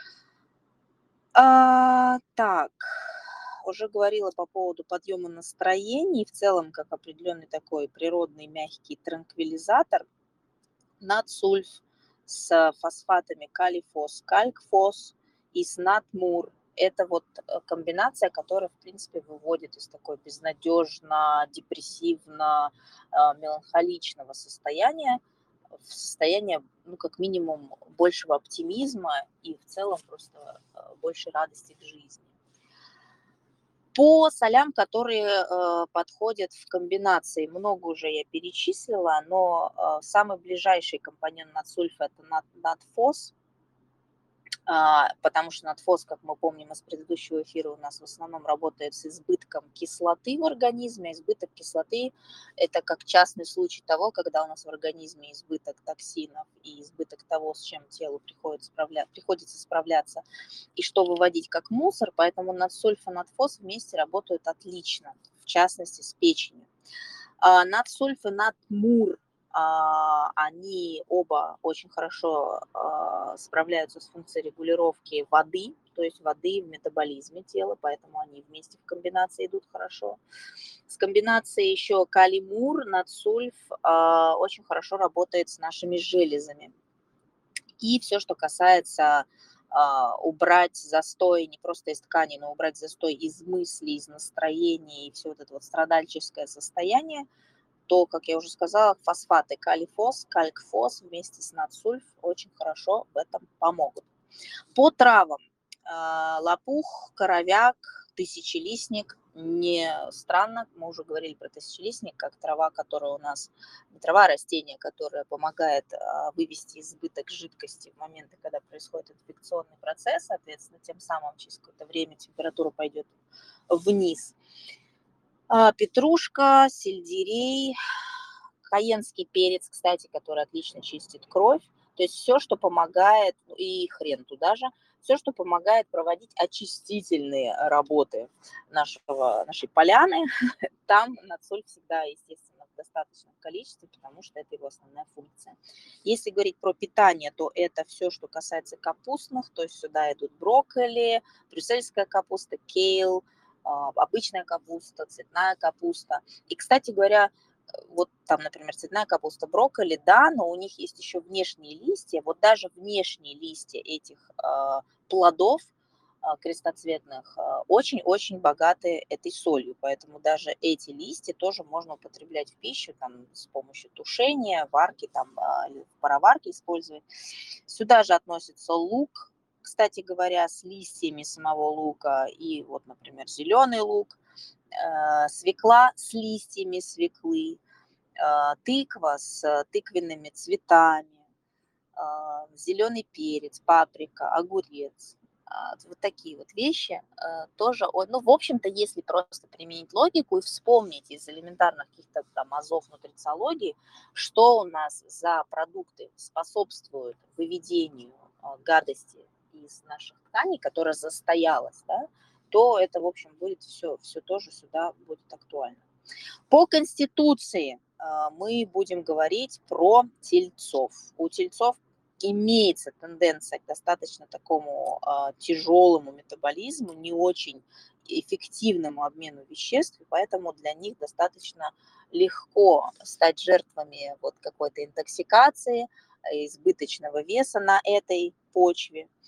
А, так, уже говорила по поводу подъема настроения, в целом, как определенный такой природный мягкий транквилизатор. Натсульф с фосфатами калий-фос, кальк-фос и с натмур. Это вот комбинация, которая, в принципе, выводит из такой безнадежно, депрессивно, меланхоличного состояния в состояние, ну, как минимум, большего оптимизма и в целом просто больше радости к жизни. По солям, которые э, подходят в комбинации, много уже я перечислила, но э, самый ближайший компонент натсульфа – это нат, натфос, а, потому что натфос, как мы помним из предыдущего эфира, у нас в основном работает с избытком кислоты в организме. Избыток кислоты – это как частный случай того, когда у нас в организме избыток токсинов и избыток того, с чем телу приходится, справля... приходится справляться, и что выводить как мусор, поэтому натсульф и натфос вместе работают отлично, в частности с печенью. А, натсульф и натмур, а, они оба очень хорошо а, справляются с функцией регулировки воды, то есть воды в метаболизме тела, поэтому они вместе в комбинации идут хорошо. С комбинацией еще калий-мур, натсульф а, очень хорошо работает с нашими железами. И все, что касается а, убрать застой не просто из ткани, но убрать застой из мыслей, из настроения и все вот это вот страдальческое состояние, то, как я уже сказала, фосфаты калий-фос, кальк-фос вместе с натсульф очень хорошо в этом помогут. По травам. Лопух, коровяк, тысячелистник. Не странно, мы уже говорили про тысячелистник, как трава, которая у нас, не трава, а растение, которое помогает вывести избыток жидкости в моменты, когда происходит инфекционный процесс, соответственно, тем самым через какое-то время температура пойдет вниз. Петрушка, сельдерей, каенский перец, кстати, который отлично чистит кровь. То есть все, что помогает, и хрен туда же, все, что помогает проводить очистительные работы нашего, нашей поляны, там натсульф всегда, естественно, в достаточном количестве, потому что это его основная функция. Если говорить про питание, то это все, что касается капустных, то есть сюда идут брокколи, брюссельская капуста, кейл, обычная капуста, цветная капуста. И, кстати говоря, вот там, например, цветная капуста, брокколи, да, но у них есть еще внешние листья. Вот даже внешние листья этих э, плодов э, крестоцветных очень-очень э, богаты этой солью. Поэтому даже эти листья тоже можно употреблять в пищу там, с помощью тушения, варки, там, э, пароварки использовать. Сюда же относится лук, кстати говоря, с листьями самого лука, и вот, например, зеленый лук, э, свекла с листьями свеклы, э, тыква с тыквенными цветами, э, зеленый перец, паприка, огурец. Э, вот такие вот вещи э, тоже, ну, в общем-то, если просто применить логику и вспомнить из элементарных каких-то там азов нутрициологии, что у нас за продукты способствуют выведению э, гадости из наших тканей, которая застоялась, да, то это, в общем, будет все, все тоже сюда будет актуально. По конституции э, мы будем говорить про тельцов. У тельцов имеется тенденция к достаточно такому э, тяжелому метаболизму, не очень эффективному обмену веществ, поэтому для них достаточно легко стать жертвами вот какой-то интоксикации, избыточного веса на этой почве.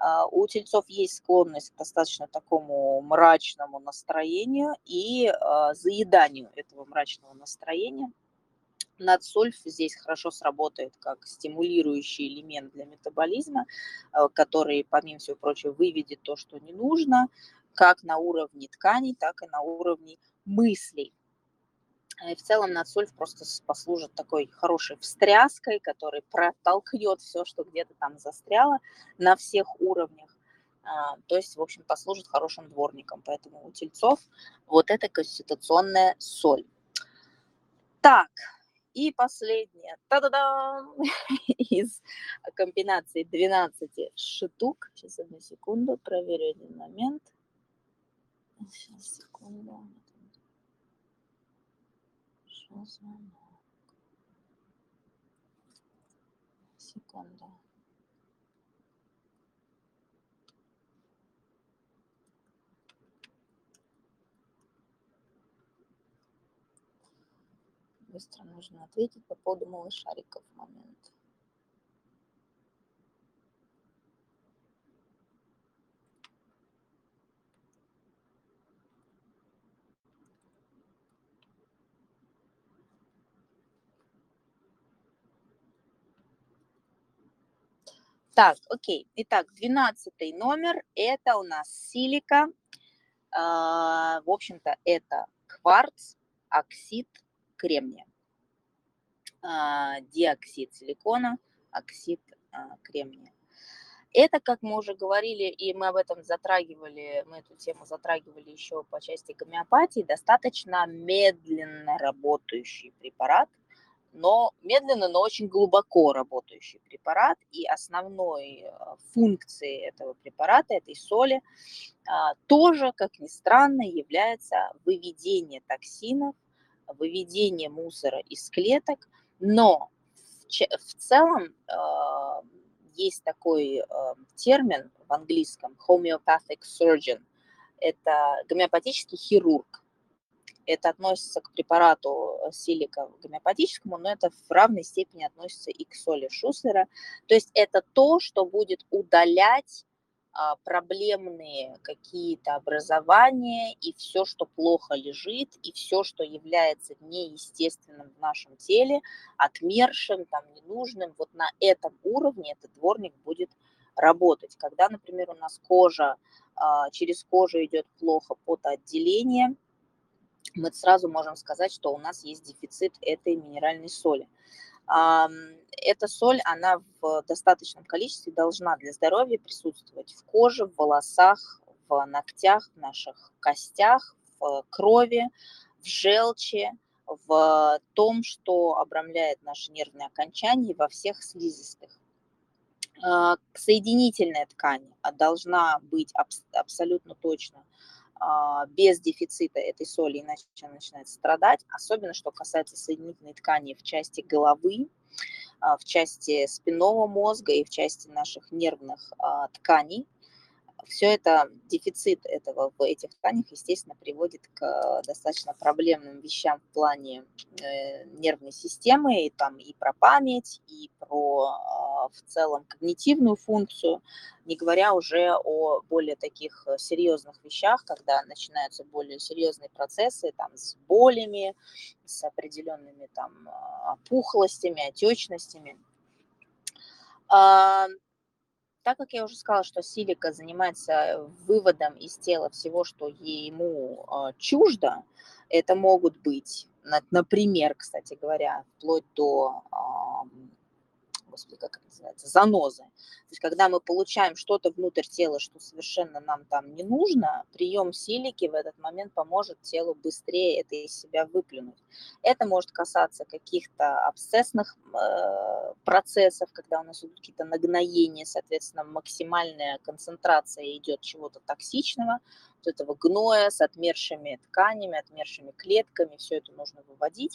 У тельцов есть склонность к достаточно такому мрачному настроению и заеданию этого мрачного настроения. Надсольф здесь хорошо сработает как стимулирующий элемент для метаболизма, который, помимо всего прочего, выведет то, что не нужно, как на уровне тканей, так и на уровне мыслей. И в целом надсольф просто послужит такой хорошей встряской, который протолкнет все, что где-то там застряло на всех уровнях. То есть, в общем, послужит хорошим дворником. Поэтому у тельцов вот эта конституционная соль. Так, и последняя, та-да-дам, из комбинации двенадцати штук. Сейчас, одну секунду, проверю один момент. Сейчас, секунду. Что звонок? Секунду. Быстро нужно ответить по поводу малышариков в момент. Так, окей. Итак, двенадцатый номер – это у нас силика. В общем-то, это кварц, оксид кремния. Диоксид силикона, оксид кремния. Это, как мы уже говорили, и мы об этом затрагивали, мы эту тему затрагивали еще по части гомеопатии, достаточно медленно работающий препарат, но медленно, но очень глубоко работающий препарат, и основной функцией этого препарата, этой соли, тоже, как ни странно, является выведение токсинов, выведение мусора из клеток, но в целом есть такой термин в английском homeopathic surgeon, это гомеопатический хирург. Это относится к препарату силика гомеопатическому, но это в равной степени относится и к соли Шуслера. То есть это то, что будет удалять проблемные какие-то образования и все, что плохо лежит, и все, что является неестественным в нашем теле, отмершим, там, ненужным, вот на этом уровне этот дворник будет работать. Когда, например, у нас кожа, через кожу идет плохо потоотделение, мы сразу можем сказать, что у нас есть дефицит этой минеральной соли. Эта соль, она в достаточном количестве должна для здоровья присутствовать в коже, в волосах, в ногтях, в наших костях, в крови, в желчи, в том, что обрамляет наши нервные окончания, во всех слизистых. Соединительная ткань должна быть абсолютно точно без дефицита этой соли, иначе она начинает страдать, особенно что касается соединительной ткани в части головы, в части спинного мозга и в части наших нервных тканей. Все это, дефицит этого в этих тканях, естественно, приводит к достаточно проблемным вещам в плане нервной системы, и там и про память, и про в целом когнитивную функцию, не говоря уже о более таких серьезных вещах, когда начинаются более серьезные процессы там, с болями, с определенными там опухлостями, отечностями. Так как я уже сказала, что силика занимается выводом из тела всего, что ему чуждо, это могут быть, например, кстати говоря, вплоть до, господи, как это называется, занозы. То есть когда мы получаем что-то внутрь тела, что совершенно нам там не нужно, прием силики в этот момент поможет телу быстрее это из себя выплюнуть. Это может касаться каких-то абсцессных э, процессов, когда у нас идут какие-то нагноения, соответственно, максимальная концентрация идет чего-то токсичного, вот этого гноя с отмершими тканями, отмершими клетками, все это нужно выводить.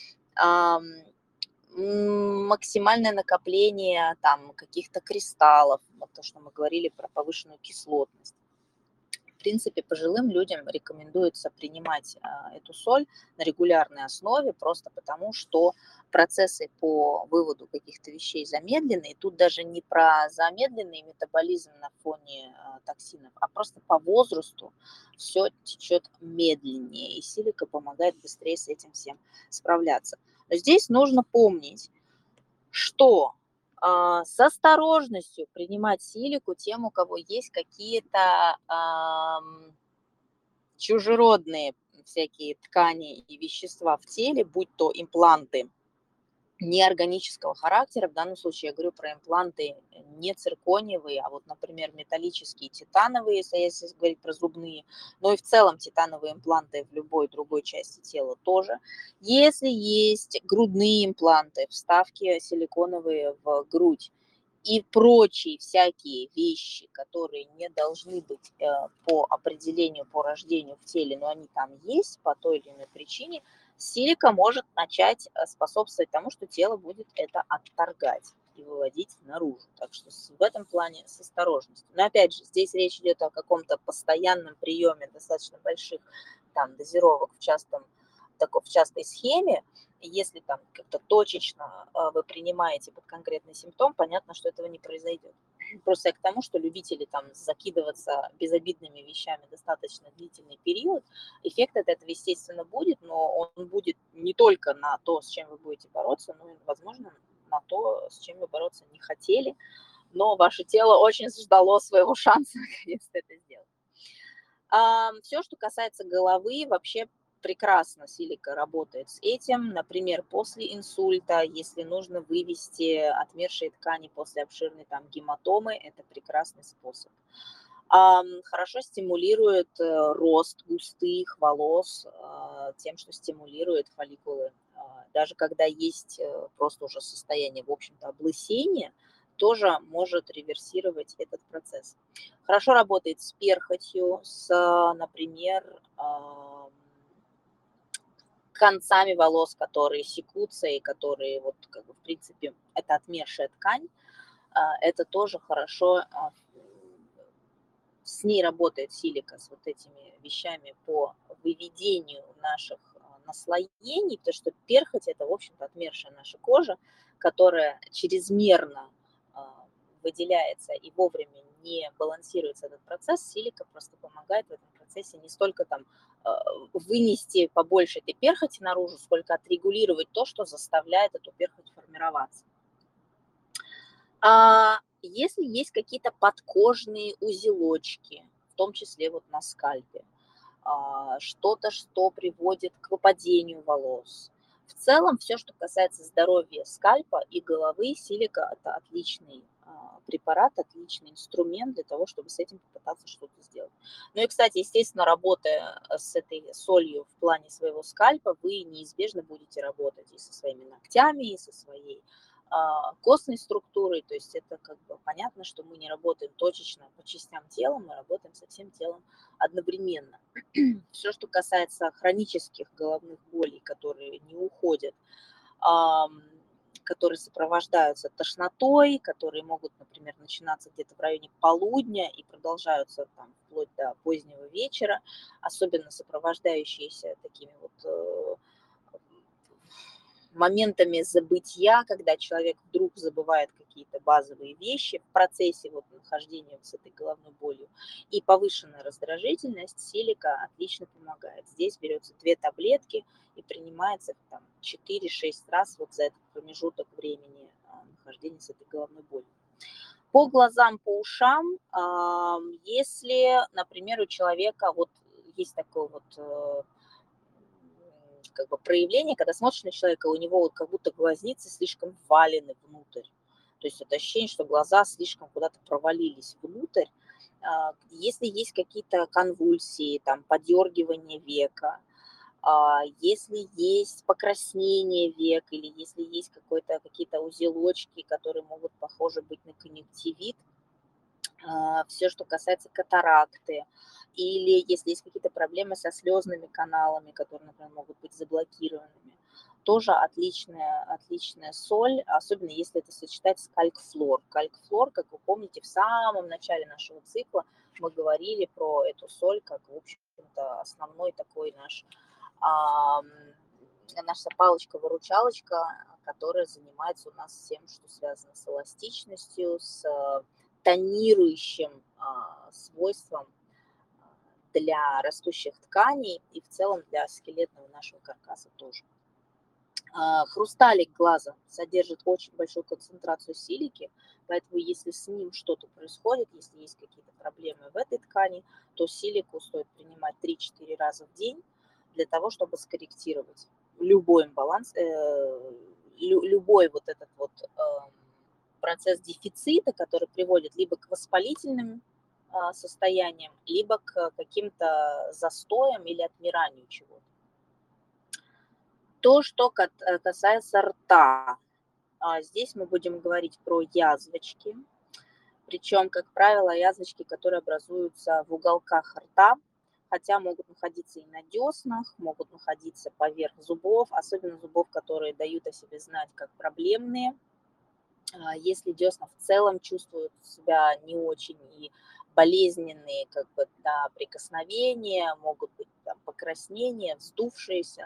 Максимальное накопление там каких-то кристаллов, вот то, что мы говорили про повышенную кислотность. В принципе, пожилым людям рекомендуется принимать а, эту соль на регулярной основе, просто потому что процессы по выводу каких-то вещей замедлены. И тут даже не про замедленный метаболизм на фоне а, токсинов, а просто по возрасту все течет медленнее, и силика помогает быстрее с этим всем справляться. Но здесь нужно помнить, что а, с осторожностью принимать силику тем, у кого есть какие-то ам, чужеродные всякие ткани и вещества в теле, будь то импланты неорганического характера. В данном случае я говорю про импланты не циркониевые, а вот, например, металлические, титановые, если, если говорить про зубные, но и в целом титановые импланты в любой другой части тела тоже. Если есть грудные импланты, вставки силиконовые в грудь и прочие всякие вещи, которые не должны быть э, по определению, по рождению в теле, но они там есть по той или иной причине, силика может начать способствовать тому, что тело будет это отторгать и выводить наружу. Так что в этом плане с осторожностью. Но опять же, здесь речь идет о каком-то постоянном приеме достаточно больших там, дозировок в, частом, в частой схеме. Если там как-то точечно вы принимаете под конкретный симптом, понятно, что этого не произойдет. Просто я к тому, что любители там закидываться безобидными вещами достаточно длительный период, эффект от этого, естественно, будет, но он будет не только на то, с чем вы будете бороться, но и, возможно, на то, с чем вы бороться не хотели, но ваше тело очень ждало своего шанса наконец-то это сделать. А, все, что касается головы, вообще прекрасно силика работает с этим. Например, после инсульта, если нужно вывести отмершие ткани после обширной там гематомы, это прекрасный способ. Хорошо стимулирует рост густых волос тем, что стимулирует фолликулы. Даже когда есть просто уже состояние, в общем-то, облысения, тоже может реверсировать этот процесс. Хорошо работает с перхотью, с, например, концами волос, которые секутся и которые, вот, как бы, в принципе, это отмершая ткань. Это тоже хорошо. С ней работает силика, с вот этими вещами по выведению наших наслоений, потому что перхоть – это, в общем-то, отмершая наша кожа, которая чрезмерно выделяется и вовремя не балансируется этот процесс. Силика просто помогает в этом процессе не столько там вынести побольше этой перхоти наружу, сколько отрегулировать то, что заставляет эту перхоть формироваться. Если есть какие-то подкожные узелочки, в том числе вот на скальпе, что-то, что приводит к выпадению волос. В целом, все, что касается здоровья скальпа и головы, силика – это отличный препарат, отличный инструмент для того, чтобы с этим попытаться что-то сделать. Ну и, кстати, естественно, работая с этой солью в плане своего скальпа, вы неизбежно будете работать и со своими ногтями, и со своей костной структурой, то есть это как бы понятно, что мы не работаем точечно по частям тела, мы работаем со всем телом одновременно. Все, что касается хронических головных болей, которые не уходят, которые сопровождаются тошнотой, которые могут, например, начинаться где-то в районе полудня и продолжаются там вплоть до позднего вечера, особенно сопровождающиеся такими вот моментами забытия, когда человек вдруг забывает какие-то базовые вещи в процессе вот нахождения с этой головной болью, и повышенная раздражительность, силика отлично помогает. Здесь берется две таблетки и принимается там четыре-шесть раз вот за этот промежуток времени нахождения с этой головной болью. По глазам, по ушам, если, например, у человека вот есть такой вот как бы проявление, когда смотришь на человека, у него вот как будто глазницы слишком ввалены внутрь. То есть это ощущение, что глаза слишком куда-то провалились внутрь. Если есть какие-то конвульсии, там, подергивание века, если есть покраснение век или если есть какой-то, какие-то узелочки, которые могут похожи быть на конъюнктивит, все, что касается катаракты, или если есть какие-то проблемы со слезными каналами, которые, например, могут быть заблокированными, тоже отличная, отличная соль, особенно если это сочетать с калькфлор. Калькфлор, как вы помните, в самом начале нашего цикла мы говорили про эту соль как, в общем-то, основной такой наш, а, наша палочка-выручалочка, которая занимается у нас всем, что связано с эластичностью, с тонирующим а, свойством для растущих тканей и в целом для скелетного нашего каркаса тоже. Хрусталик глаза содержит очень большую концентрацию силики, поэтому если с ним что-то происходит, если есть какие-то проблемы в этой ткани, то силику стоит принимать три-четыре раза в день для того, чтобы скорректировать любой имбаланс, э, любой вот этот вот э, процесс дефицита, который приводит либо к воспалительным э, состояниям, либо к каким-то застоям или отмиранию чего-то. То, что касается рта, здесь мы будем говорить про язвочки, причем, как правило, язвочки, которые образуются в уголках рта, хотя могут находиться и на деснах, могут находиться поверх зубов, особенно зубов, которые дают о себе знать как проблемные. Если десна в целом чувствуют себя не очень и болезненные, как бы, да, прикосновения, могут быть там покраснения, вздувшиеся,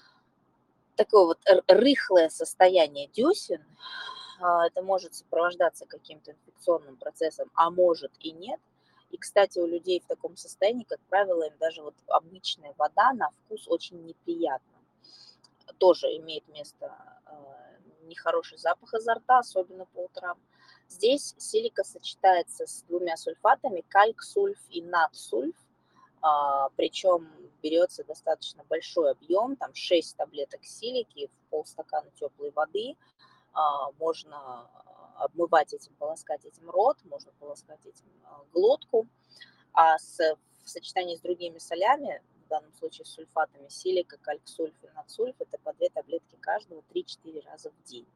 такое вот рыхлое состояние десен, это может сопровождаться каким-то инфекционным процессом, а может и нет. И, кстати, у людей в таком состоянии, как правило, им даже вот обычная вода на вкус очень неприятна. Тоже имеет место нехороший запах изо рта, особенно по утрам. Здесь силика сочетается с двумя сульфатами, кальк-сульф и нат-сульф. А, причем берется достаточно большой объем, там шесть таблеток силики в полстакана теплой воды. А, можно обмывать этим, полоскать этим рот, можно полоскать этим глотку. А с, в сочетании с другими солями, в данном случае с сульфатами, силика, кальк-сульф и нат-сульф, это по две таблетки каждого три-четыре раза в день.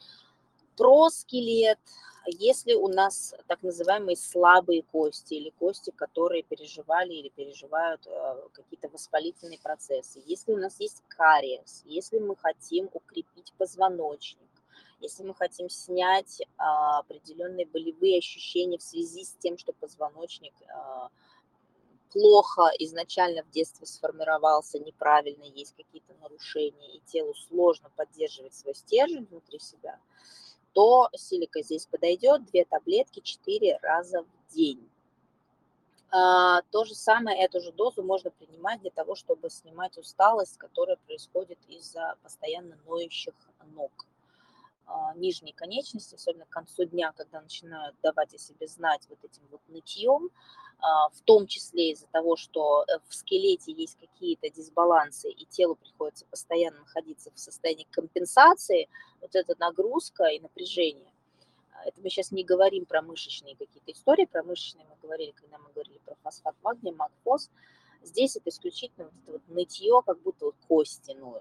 Про скелет. Если у нас так называемые слабые кости или кости, которые переживали или переживают э, какие-то воспалительные процессы, если у нас есть кариес, если мы хотим укрепить позвоночник, если мы хотим снять э, определенные болевые ощущения в связи с тем, что позвоночник э, плохо изначально в детстве сформировался, неправильно, есть какие-то нарушения, и телу сложно поддерживать свой стержень внутри себя, то силика здесь подойдет, две таблетки четыре раза в день. А, то же самое, эту же дозу можно принимать для того, чтобы снимать усталость, которая происходит из-за постоянно ноющих ног. А, нижние конечности, особенно к концу дня, когда начинают давать о себе знать вот этим вот нытьем, а, в том числе из-за того, что в скелете есть какие-то дисбалансы, и телу приходится постоянно находиться в состоянии компенсации, вот эта нагрузка и напряжение. Это мы сейчас не говорим про мышечные какие-то истории, про мышечные мы говорили, когда мы говорили про фосфат магния, магфос. Здесь это исключительно вот это вот нытье, как будто вот кости ноют.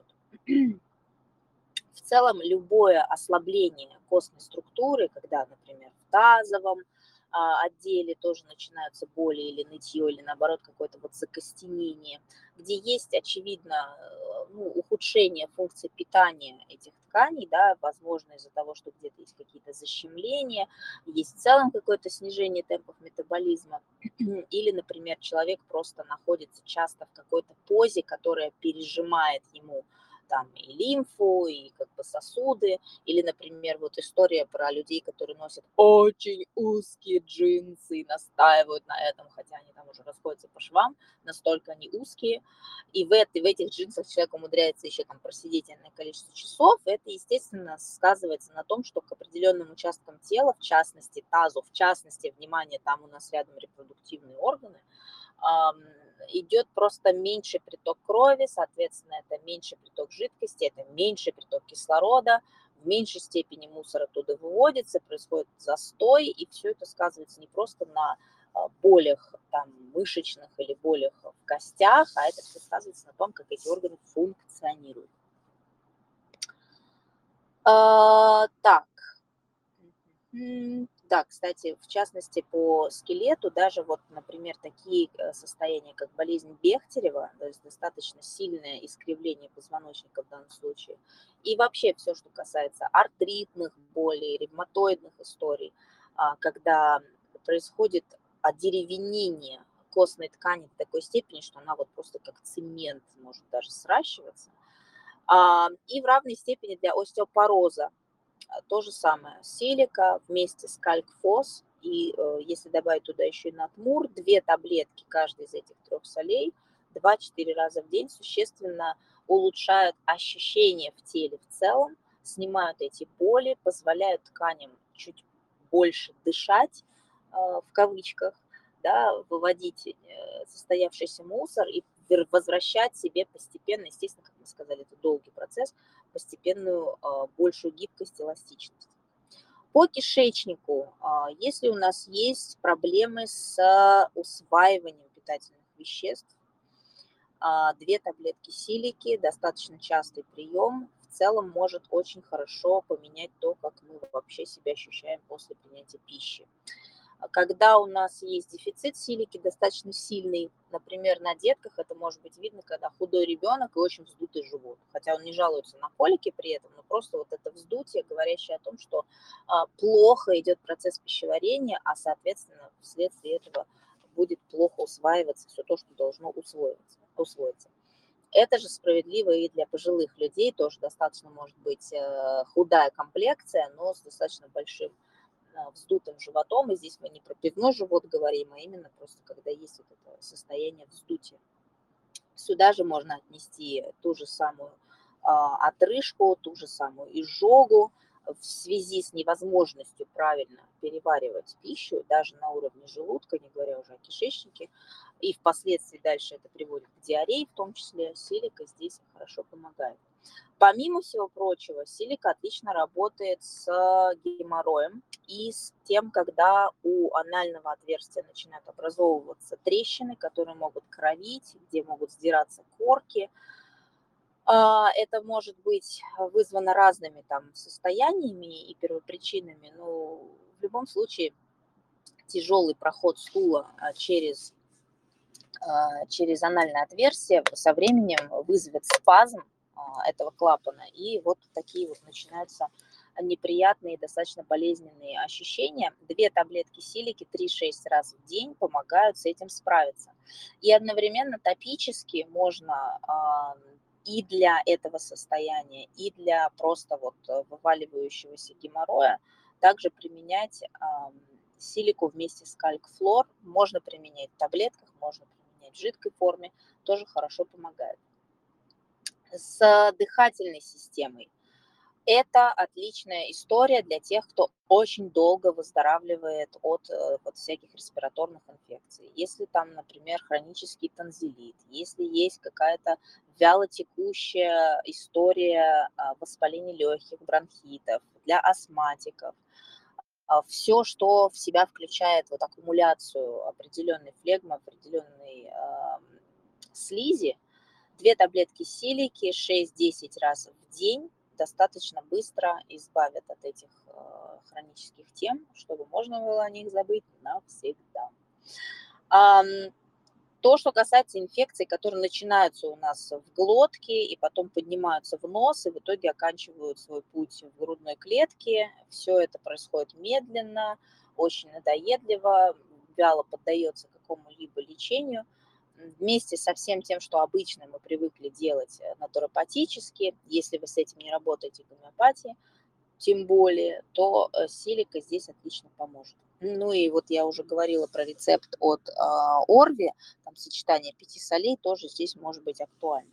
В целом любое ослабление костной структуры, когда, например, в тазовом а, отделе тоже начинаются боли или нытье, или наоборот какое-то вот закостенение, где есть, очевидно, ну, ухудшение функции питания этих тканей, да, возможно, из-за того, что где-то есть какие-то защемления, есть в целом какое-то снижение темпов метаболизма, или, например, человек просто находится часто в какой-то позе, которая пережимает ему там и лимфу, и как бы сосуды, или, например, вот история про людей, которые носят очень узкие джинсы и настаивают на этом, хотя они там уже расходятся по швам, настолько они узкие, и в, этой, в этих джинсах человек умудряется еще там просидеть энное количество часов, это, естественно, сказывается на том, что к определенным участкам тела, в частности тазу, в частности, внимание, там у нас рядом репродуктивные органы, идет просто меньше приток крови, соответственно, это меньше приток жидкости, это меньше приток кислорода, в меньшей степени мусор оттуда выводится, происходит застой, и все это сказывается не просто на болях там, мышечных или болях в костях, а это все сказывается на том, как эти органы функционируют. А, так. Да, кстати, в частности, по скелету, даже вот, например, такие состояния, как болезнь Бехтерева, то есть достаточно сильное искривление позвоночника в данном случае, и вообще все, что касается артритных болей, ревматоидных историй, когда происходит одеревенение костной ткани до такой степени, что она вот просто как цемент может даже сращиваться. И в равной степени для остеопороза то же самое. Силика вместе с кальк-фос, и если добавить туда еще и натмур, две таблетки каждой из этих трех солей два-четыре раза в день существенно улучшают ощущения в теле в целом, снимают эти боли, позволяют тканям чуть больше дышать, в кавычках, да, выводить состоявшийся мусор и возвращать себе постепенно, естественно, как мы сказали, это долгий процесс, постепенную большую гибкость, эластичность. По кишечнику, если у нас есть проблемы с усваиванием питательных веществ, две таблетки силики, достаточно частый прием, в целом может очень хорошо поменять то, как мы вообще себя ощущаем после принятия пищи. Когда у нас есть дефицит силики достаточно сильный, например, на детках это может быть видно, когда худой ребенок и очень вздутый живот, хотя он не жалуется на колики при этом, но просто вот это вздутие, говорящее о том, что плохо идет процесс пищеварения, а, соответственно, вследствие этого будет плохо усваиваться все то, что должно усвоиться. усвоиться. Это же справедливо и для пожилых людей, тоже достаточно может быть худая комплекция, но с достаточно большим вздутым животом, и здесь мы не про пивной живот говорим, а именно просто когда есть вот это состояние вздутия. Сюда же можно отнести ту же самую а, отрыжку, ту же самую изжогу в связи с невозможностью правильно переваривать пищу, даже на уровне желудка, не говоря уже о кишечнике, и впоследствии дальше это приводит к диарее, в том числе силика здесь хорошо помогает. Помимо всего прочего, силика отлично работает с геморроем и с тем, когда у анального отверстия начинают образовываться трещины, которые могут кровить, где могут сдираться корки. Это может быть вызвано разными там состояниями и первопричинами, но в любом случае тяжелый проход стула через, через анальное отверстие со временем вызовет спазм этого клапана, и вот такие вот начинаются неприятные, достаточно болезненные ощущения. Две таблетки силики три-шесть раз в день помогают с этим справиться. И одновременно топически можно и для этого состояния, и для просто вот вываливающегося геморроя также применять силику вместе с кальк-флор. Можно применять в таблетках, можно применять в жидкой форме, тоже хорошо помогает. С дыхательной системой. Это отличная история для тех, кто очень долго выздоравливает от вот всяких респираторных инфекций. Если там, например, хронический танзелит, если есть какая-то вялотекущая история воспаления легких, бронхитов, для астматиков, все, что в себя включает вот аккумуляцию определенной флегмы, определенной э, слизи, две таблетки силики шесть-десять раз в день достаточно быстро избавят от этих э, хронических тем, чтобы можно было о них забыть навсегда. Um, То, что касается инфекций, которые начинаются у нас в глотке и потом поднимаются в нос и в итоге оканчивают свой путь в грудной клетке, все это происходит медленно, очень надоедливо, вяло поддается какому-либо лечению. Вместе со всем тем, что обычно мы привыкли делать натуропатически, если вы с этим не работаете в гомеопатии, тем более, то силика здесь отлично поможет. Ну и вот я уже говорила про рецепт от Орви, там сочетание пяти солей тоже здесь может быть актуально.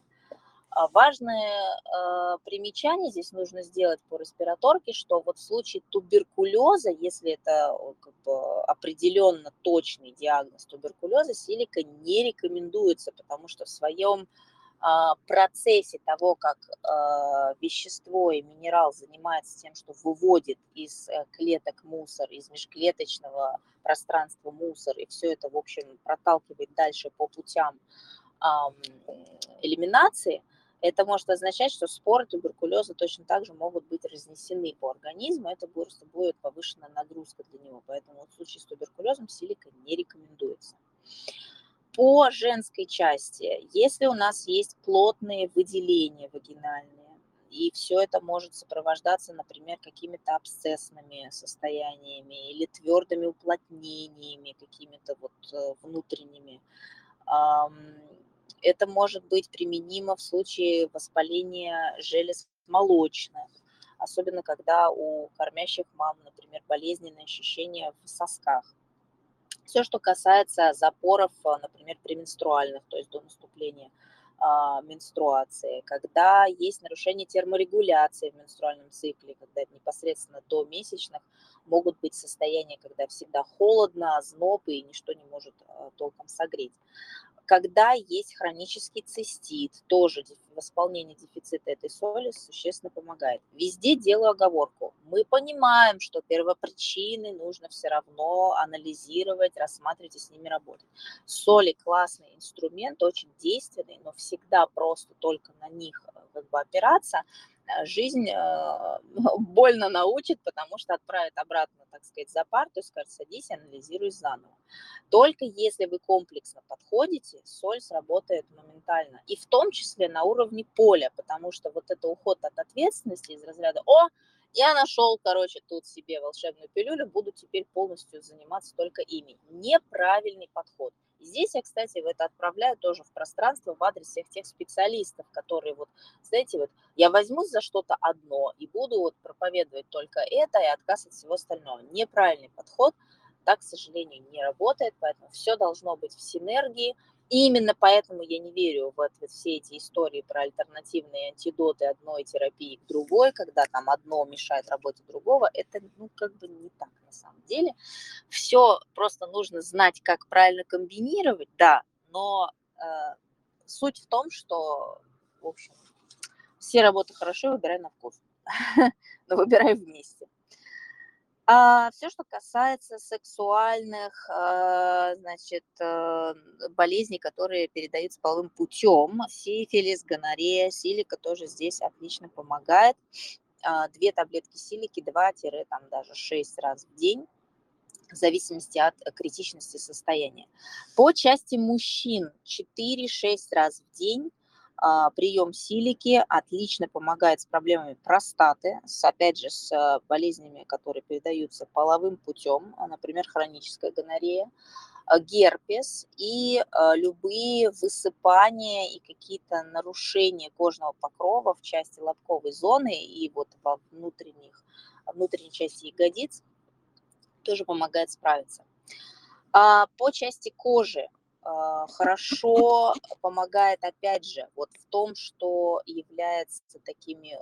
Важное примечание здесь нужно сделать по респираторке, что вот в случае туберкулеза, если это как бы определенно точный диагноз туберкулеза, силика не рекомендуется, потому что в своем процессе того, как э, вещество и минерал занимается тем, что выводит из клеток мусор, из межклеточного пространства мусор, и все это, в общем, проталкивает дальше по путям э, элиминации, это может означать, что споры туберкулеза точно так же могут быть разнесены по организму, это просто будет повышенная нагрузка для него, поэтому в случае с туберкулезом силика не рекомендуется. По женской части, если у нас есть плотные выделения вагинальные, И все это может сопровождаться, например, какими-то абсцессными состояниями или твердыми уплотнениями, какими-то вот э, внутренними. Ам, Это может быть применимо в случае воспаления желез молочных, особенно когда у кормящих мам, например, болезненные ощущения в сосках. Все, что касается запоров, а, например, пременструальных, то есть до наступления а, менструации, когда есть нарушение терморегуляции в менструальном цикле, когда непосредственно до месячных могут быть состояния, когда всегда холодно, озноб и ничто не может а, толком согреть. Когда есть хронический цистит, тоже восполнение дефицита этой соли существенно помогает. Везде делаю оговорку. Мы понимаем, что первопричины нужно все равно анализировать, рассматривать и с ними работать. Соли классный инструмент, очень действенный, но всегда просто только на них как бы опираться жизнь э, больно научит, потому что отправит обратно, так сказать, за парту и скажет: садись, анализируй заново. Только если вы комплексно подходите, соль сработает моментально. И в том числе на уровне поля, потому что вот это уход от ответственности из разряда: о, я нашел, короче, тут себе волшебную пилюлю, буду теперь полностью заниматься только ими. Неправильный подход. Здесь я, кстати, в это отправляю тоже в пространство в адрес всех тех специалистов, которые вот, знаете, вот я возьмусь за что-то одно и буду вот проповедовать только это и отказ от всего остального. Неправильный подход. Так, к сожалению, не работает, поэтому все должно быть в синергии. И именно поэтому я не верю в это, все эти истории про альтернативные антидоты одной терапии к другой, когда там одно мешает работе другого. Это, ну, как бы не так на самом деле. Все просто нужно знать, как правильно комбинировать, да, но э, суть в том, что, в общем, все работы хорошо, выбирай на вкус, но выбирай вместе. А все, что касается сексуальных, а, значит, э, болезней, которые передаются половым путем, сифилис, гонорея, силика тоже здесь отлично помогает. А, две таблетки силики, два там даже шесть раз в день, в зависимости от критичности состояния. По части мужчин четыре-шесть раз в день а, прием силики отлично помогает с проблемами простаты, с, опять же, с болезнями, которые передаются половым путем, например, хроническая гонорея, герпес и любые высыпания и какие-то нарушения кожного покрова в части лобковой зоны и вот во внутренних, внутренней части ягодиц тоже помогает справиться. А по части кожи хорошо помогает, опять же, вот в том, что является такими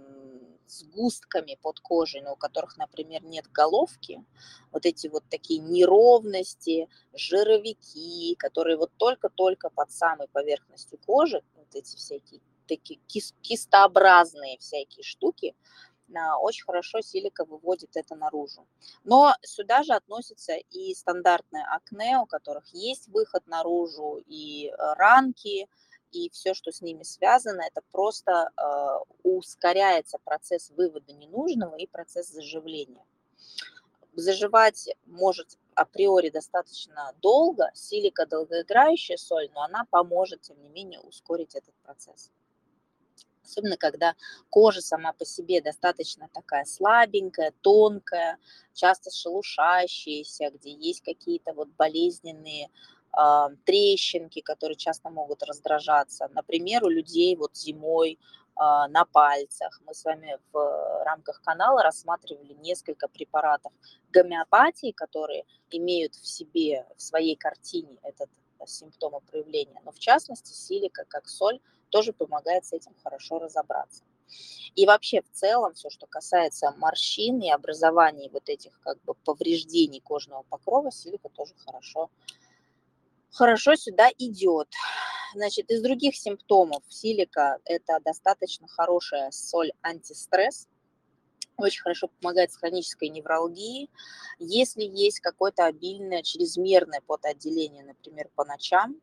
сгустками под кожей, но у которых, например, нет головки, вот эти вот такие неровности, жировики, которые вот только-только под самой поверхностью кожи, вот эти всякие такие кистообразные всякие штуки, очень хорошо силика выводит это наружу. Но сюда же относится и стандартное акне, у которых есть выход наружу, и ранки, и все, что с ними связано, это просто э, ускоряется процесс вывода ненужного и процесс заживления. Заживать может априори достаточно долго, силика долгоиграющая соль, но она поможет, тем не менее, ускорить этот процесс. Особенно, когда кожа сама по себе достаточно такая слабенькая, тонкая, часто шелушащаяся, где есть какие-то вот болезненные э, трещинки, которые часто могут раздражаться. Например, у людей вот зимой э, на пальцах. Мы с вами в рамках канала рассматривали несколько препаратов гомеопатии, которые имеют в себе, в своей картине этот симптом проявления. Но в частности, силика как соль тоже помогает с этим хорошо разобраться. И вообще в целом все, что касается морщин и образований вот этих как бы повреждений кожного покрова, силика тоже хорошо, хорошо сюда идет. Значит, из других симптомов силика – это достаточно хорошая соль антистресс, очень хорошо помогает с хронической невралгией. Если есть какое-то обильное, чрезмерное потоотделение, например, по ночам,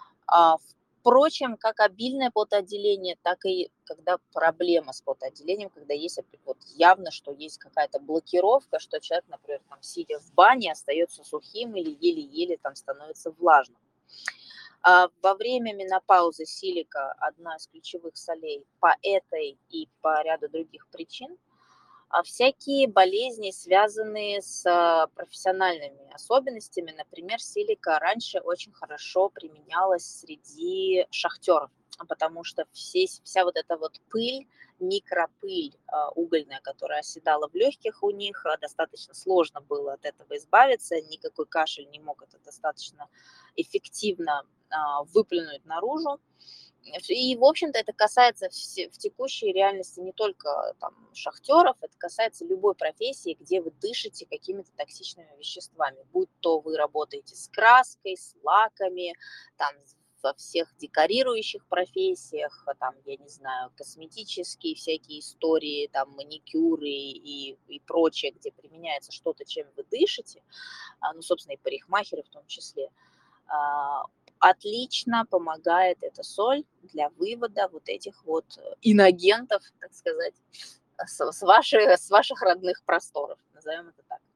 впрочем, как обильное потоотделение, так и когда проблема с потоотделением, когда есть вот явно, что есть какая-то блокировка, что человек, например, там, сидя в бане, остается сухим или еле-еле там становится влажным. А во время менопаузы силика одна из ключевых солей по этой и по ряду других причин. А всякие болезни, связанные с а, профессиональными особенностями, например, силика раньше очень хорошо применялась среди шахтеров, а потому что все, вся вот эта вот пыль, микропыль а, угольная, которая оседала в легких у них, а, достаточно сложно было от этого избавиться, никакой кашель не мог это достаточно эффективно а, выплюнуть наружу. И, в общем-то, это касается в текущей реальности не только там, шахтеров, это касается любой профессии, где вы дышите какими-то токсичными веществами, будь то вы работаете с краской, с лаками, там, во всех декорирующих профессиях, там, я не знаю, косметические всякие истории, там, маникюры и, и прочее, где применяется что-то, чем вы дышите, ну, собственно, и парикмахеры в том числе. Отлично помогает эта соль для вывода вот этих вот инагентов, так сказать, с, с, ваших, с ваших родных просторов, назовем это так.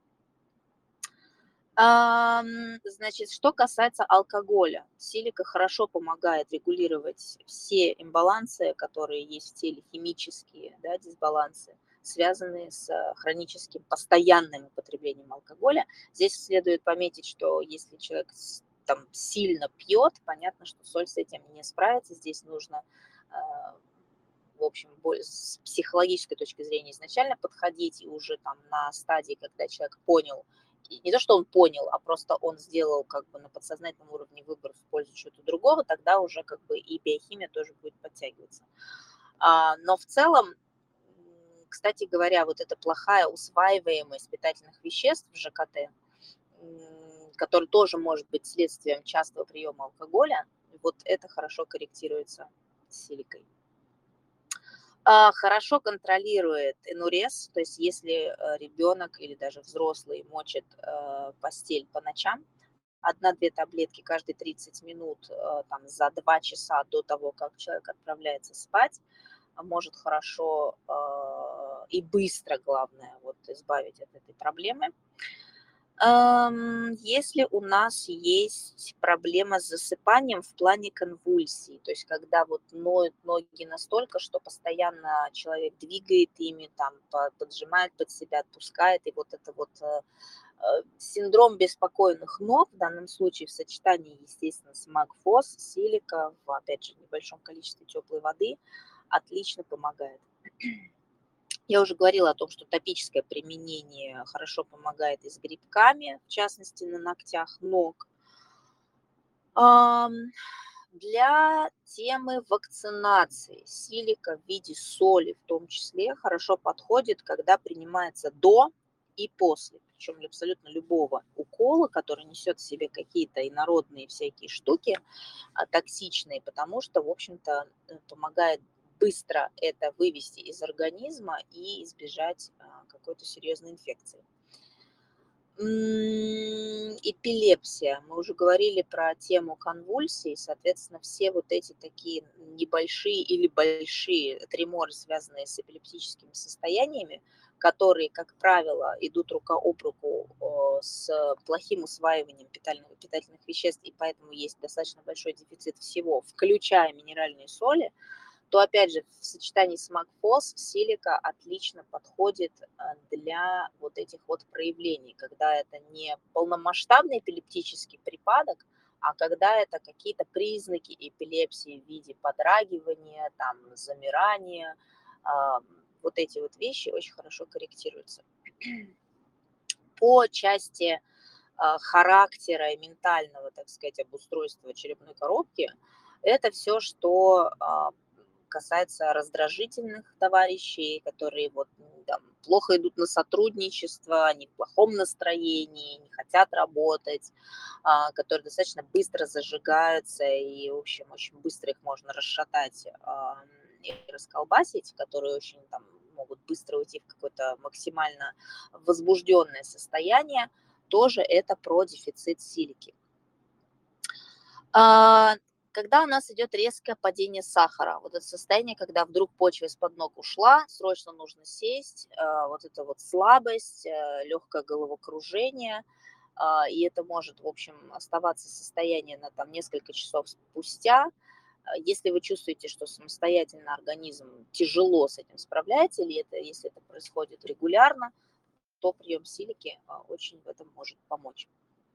А, значит, что касается алкоголя, силика хорошо помогает регулировать все имбалансы, которые есть в теле, химические, да, дисбалансы, связанные с хроническим постоянным употреблением алкоголя. Здесь следует пометить, что если человек там сильно пьет, понятно, что соль с этим не справится. Здесь нужно, в общем, с психологической точки зрения изначально подходить и уже там на стадии, когда человек понял, не то, что он понял, а просто он сделал как бы на подсознательном уровне выбор в пользу чего-то другого, тогда уже как бы и биохимия тоже будет подтягиваться. Но в целом, кстати говоря, вот эта плохая усваиваемость питательных веществ в ЖКТ, который тоже может быть следствием частого приема алкоголя, вот это хорошо корректируется силикой. Хорошо контролирует энурез, то есть если ребенок или даже взрослый мочит постель по ночам, одна-две таблетки каждые тридцать минут там, за два часа до того, как человек отправляется спать, может хорошо и быстро, главное, вот, избавить от этой проблемы. Если у нас есть проблема с засыпанием в плане конвульсий, то есть когда вот ноют ноги настолько, что постоянно человек двигает ими, там, поджимает под себя, отпускает, и вот это вот синдром беспокойных ног, в данном случае в сочетании, естественно, с магфос, силика, в, опять же, небольшом количестве теплой воды, отлично помогает. Я уже говорила о том, что топическое применение хорошо помогает и с грибками, в частности, на ногтях ног. Для темы вакцинации силика в виде соли в том числе хорошо подходит, когда принимается до и после, причем абсолютно любого укола, который несет в себе какие-то инородные всякие штуки токсичные, потому что, в общем-то, помогает быстро это вывести из организма и избежать какой-то серьезной инфекции. Эпилепсия. Мы уже говорили про тему конвульсий, соответственно, все вот эти такие небольшие или большие треморы, связанные с эпилептическими состояниями, которые, как правило, идут рука об руку с плохим усваиванием питательных, питательных веществ, и поэтому есть достаточно большой дефицит всего, включая минеральные соли, то, опять же, в сочетании с магфос силика отлично подходит для вот этих вот проявлений, когда это не полномасштабный эпилептический припадок, а когда это какие-то признаки эпилепсии в виде подрагивания, там, замирания, вот эти вот вещи очень хорошо корректируются. По части характера и ментального, так сказать, обустройства черепной коробки, это все, что касается раздражительных товарищей, которые вот, там, плохо идут на сотрудничество, они в плохом настроении, не хотят работать, а, которые достаточно быстро зажигаются, и, в общем, очень быстро их можно расшатать а, и расколбасить, которые очень там, могут быстро уйти в какое-то максимально возбужденное состояние, тоже это про дефицит силики. А, когда у нас идет резкое падение сахара, вот это состояние, когда вдруг почва из-под ног ушла, срочно нужно сесть, вот эта вот слабость, легкое головокружение, и это может, в общем, оставаться состояние на там несколько часов спустя. Если вы чувствуете, что самостоятельно организм тяжело с этим справляется, или это, если это происходит регулярно, то прием силики очень в этом может помочь.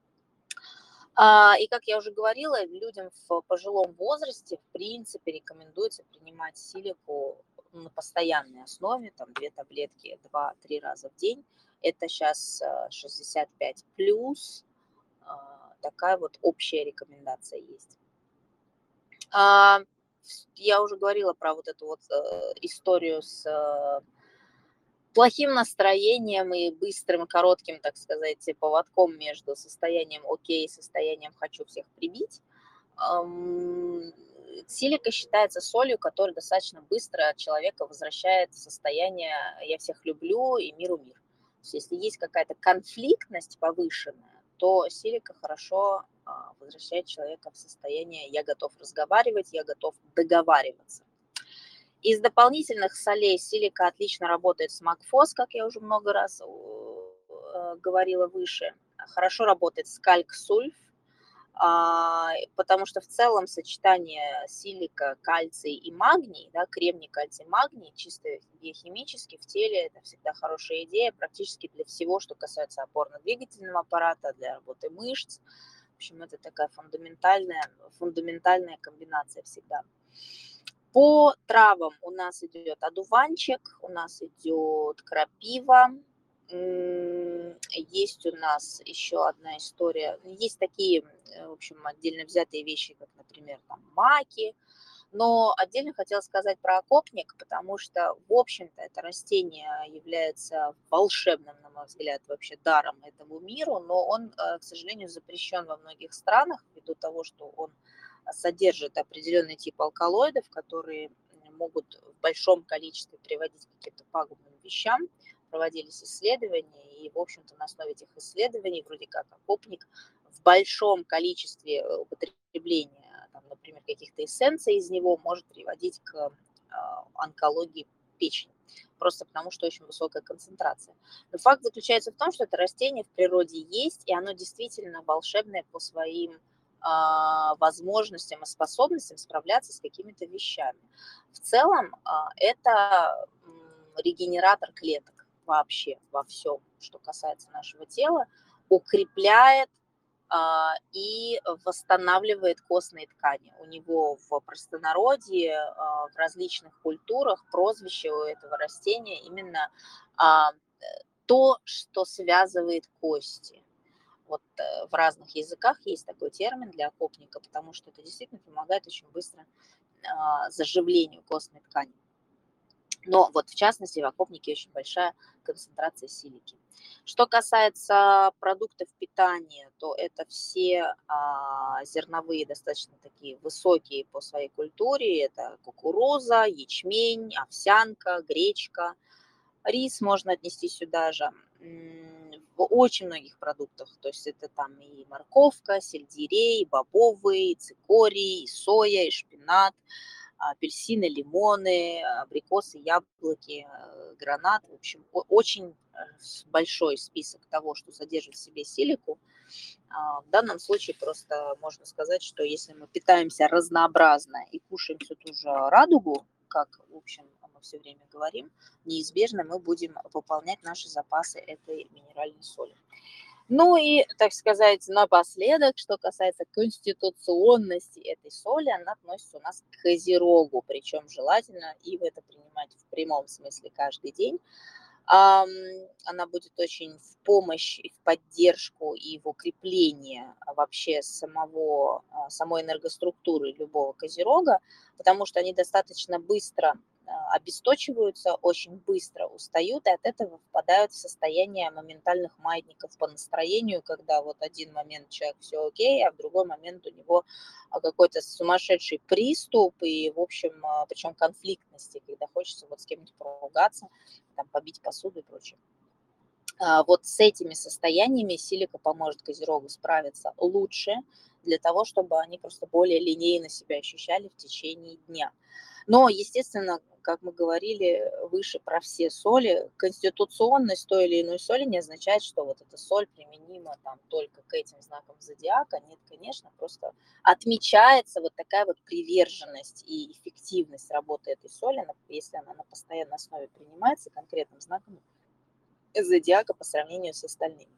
И, как я уже говорила, людям в пожилом возрасте, в принципе, рекомендуется принимать силику на постоянной основе, там две таблетки два-три раза в день. Это сейчас шестьдесят пять плюс, такая вот общая рекомендация есть. Я уже говорила про вот эту вот историю с плохим настроением и быстрым, коротким, так сказать, поводком между состоянием окей и состоянием хочу всех прибить. Силика считается солью, которая достаточно быстро человека возвращает в состояние «я всех люблю» и «миру мир». То есть если есть какая-то конфликтность повышенная, то силика хорошо возвращает человека в состояние «я готов разговаривать, я готов договариваться». Из дополнительных солей силика отлично работает с макфос, как я уже много раз говорила выше. Хорошо работает с кальк-сульф, потому что в целом сочетание силика, кальций и магний, да, кремний, кальций, магний, чисто биохимически в теле, это всегда хорошая идея практически для всего, что касается опорно-двигательного аппарата, для работы мышц. В общем, это такая фундаментальная, фундаментальная комбинация всегда. По травам у нас идет одуванчик, у нас идет крапива, есть у нас еще одна история, есть такие, в общем, отдельно взятые вещи, как, например, там маки, но отдельно хотела сказать про окопник, потому что, в общем-то, это растение является волшебным, на мой взгляд, вообще даром этому миру, но он, к сожалению, запрещен во многих странах ввиду того, что он содержит определенный тип алкалоидов, которые могут в большом количестве приводить к каким-то пагубным вещам. Проводились исследования, и, в общем-то, на основе этих исследований, вроде как окопник, в большом количестве употребления, там, например, каких-то эссенций из него может приводить к онкологии печени, просто потому что очень высокая концентрация. Но факт заключается в том, что это растение в природе есть, и оно действительно волшебное по своим возможностям и способностям справляться с какими-то вещами. В целом это регенератор клеток вообще во всем, что касается нашего тела, укрепляет и восстанавливает костные ткани. У него в простонародье, в различных культурах прозвище у этого растения именно то, что связывает кости. Вот в разных языках есть такой термин для окопника, потому что это действительно помогает очень быстро заживлению костной ткани. Но вот в частности в окопнике очень большая концентрация силики. Что касается продуктов питания, то это все а, зерновые, достаточно такие высокие по своей культуре. Это кукуруза, ячмень, овсянка, гречка. Рис можно отнести сюда же. В очень многих продуктах, то есть это там и морковка, сельдерей, бобовый, цикорий, и соя, и шпинат, апельсины, лимоны, абрикосы, яблоки, гранат. В общем, очень большой список того, что содержит в себе силику. В данном случае просто можно сказать, что если мы питаемся разнообразно и кушаем всю ту же радугу, как, в общем, мы все время говорим, неизбежно мы будем пополнять наши запасы этой минеральной соли. Ну и, так сказать, напоследок, что касается конституционности этой соли, она относится у нас к козерогу, причем желательно и в это принимать в прямом смысле каждый день. Она будет очень в помощь, и в поддержку, и в укрепление вообще самого, самой энергоструктуры любого козерога, потому что они достаточно быстро обесточиваются, очень быстро устают и от этого впадают в состояние моментальных маятников по настроению, когда вот один момент человек все окей, а в другой момент у него какой-то сумасшедший приступ и, в общем, причем конфликтности, когда хочется вот с кем-нибудь поругаться, там, побить посуду и прочее. Вот с этими состояниями силика поможет козерогу справиться лучше, для того, чтобы они просто более линейно себя ощущали в течение дня. Но, естественно, как мы говорили выше про все соли, конституционность той или иной соли не означает, что вот эта соль применима там только к этим знакам зодиака. Нет, конечно, просто отмечается вот такая вот приверженность и эффективность работы этой соли, если она на постоянной основе принимается конкретным знаком зодиака по сравнению с остальными.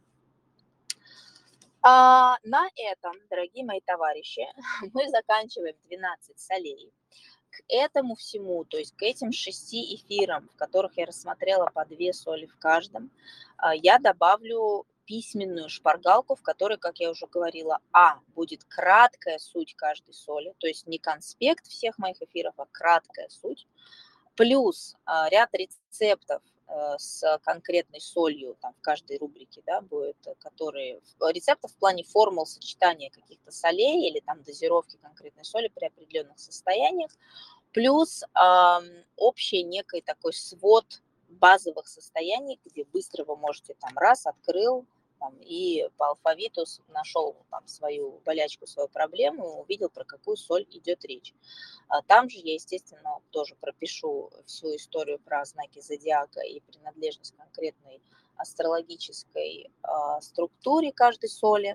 А на этом, дорогие мои товарищи, мы заканчиваем двенадцать солей. К этому всему, то есть к этим шести эфирам, в которых я рассмотрела по две соли в каждом, я добавлю письменную шпаргалку, в которой, как я уже говорила, а, будет краткая суть каждой соли, то есть не конспект всех моих эфиров, а краткая суть, плюс ряд рецептов с конкретной солью там, в каждой рубрике, да, будет, которые рецептов в плане формул сочетания каких-то солей или там дозировки конкретной соли при определенных состояниях, плюс э, общий некий такой свод базовых состояний, где быстро вы можете там раз открыл там, и по алфавиту нашел там свою болячку, свою проблему, увидел, про какую соль идет речь. А там же я, естественно, тоже пропишу всю историю про знаки зодиака и принадлежность конкретной астрологической а, структуре каждой соли.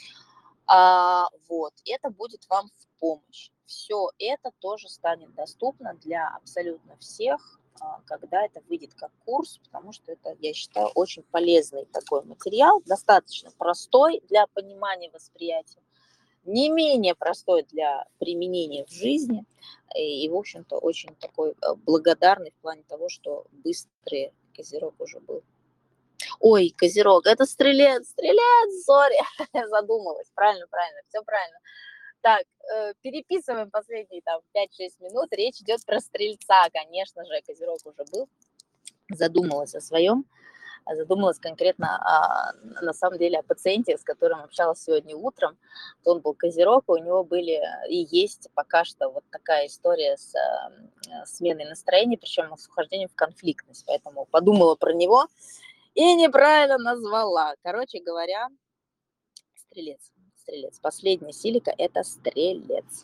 А, вот, это будет вам в помощь. Все это тоже станет доступно для абсолютно всех, а, когда это выйдет как курс, потому что это, я считаю, очень полезный такой материал, достаточно простой для понимания, восприятия, не менее простой для применения в жизни и, и в общем-то, очень такой благодарный в плане того, что быстрый козерог уже был. Ой, козерог, это стрелец, стрелец, сори, задумалась, правильно, правильно, все правильно. Так, э, переписываем последние там пять-шесть минут, речь идет про стрельца, конечно же, козерог уже был, задумалась о своем. Задумалась конкретно о, на самом деле о пациенте, с которым общалась сегодня утром. Он был козерог, и у него были и есть пока что вот такая история с э, сменой настроения, причем с ухождением в конфликтность. Поэтому подумала про него и неправильно назвала. Короче говоря, стрелец. Стрелец. Последняя силика – это стрелец.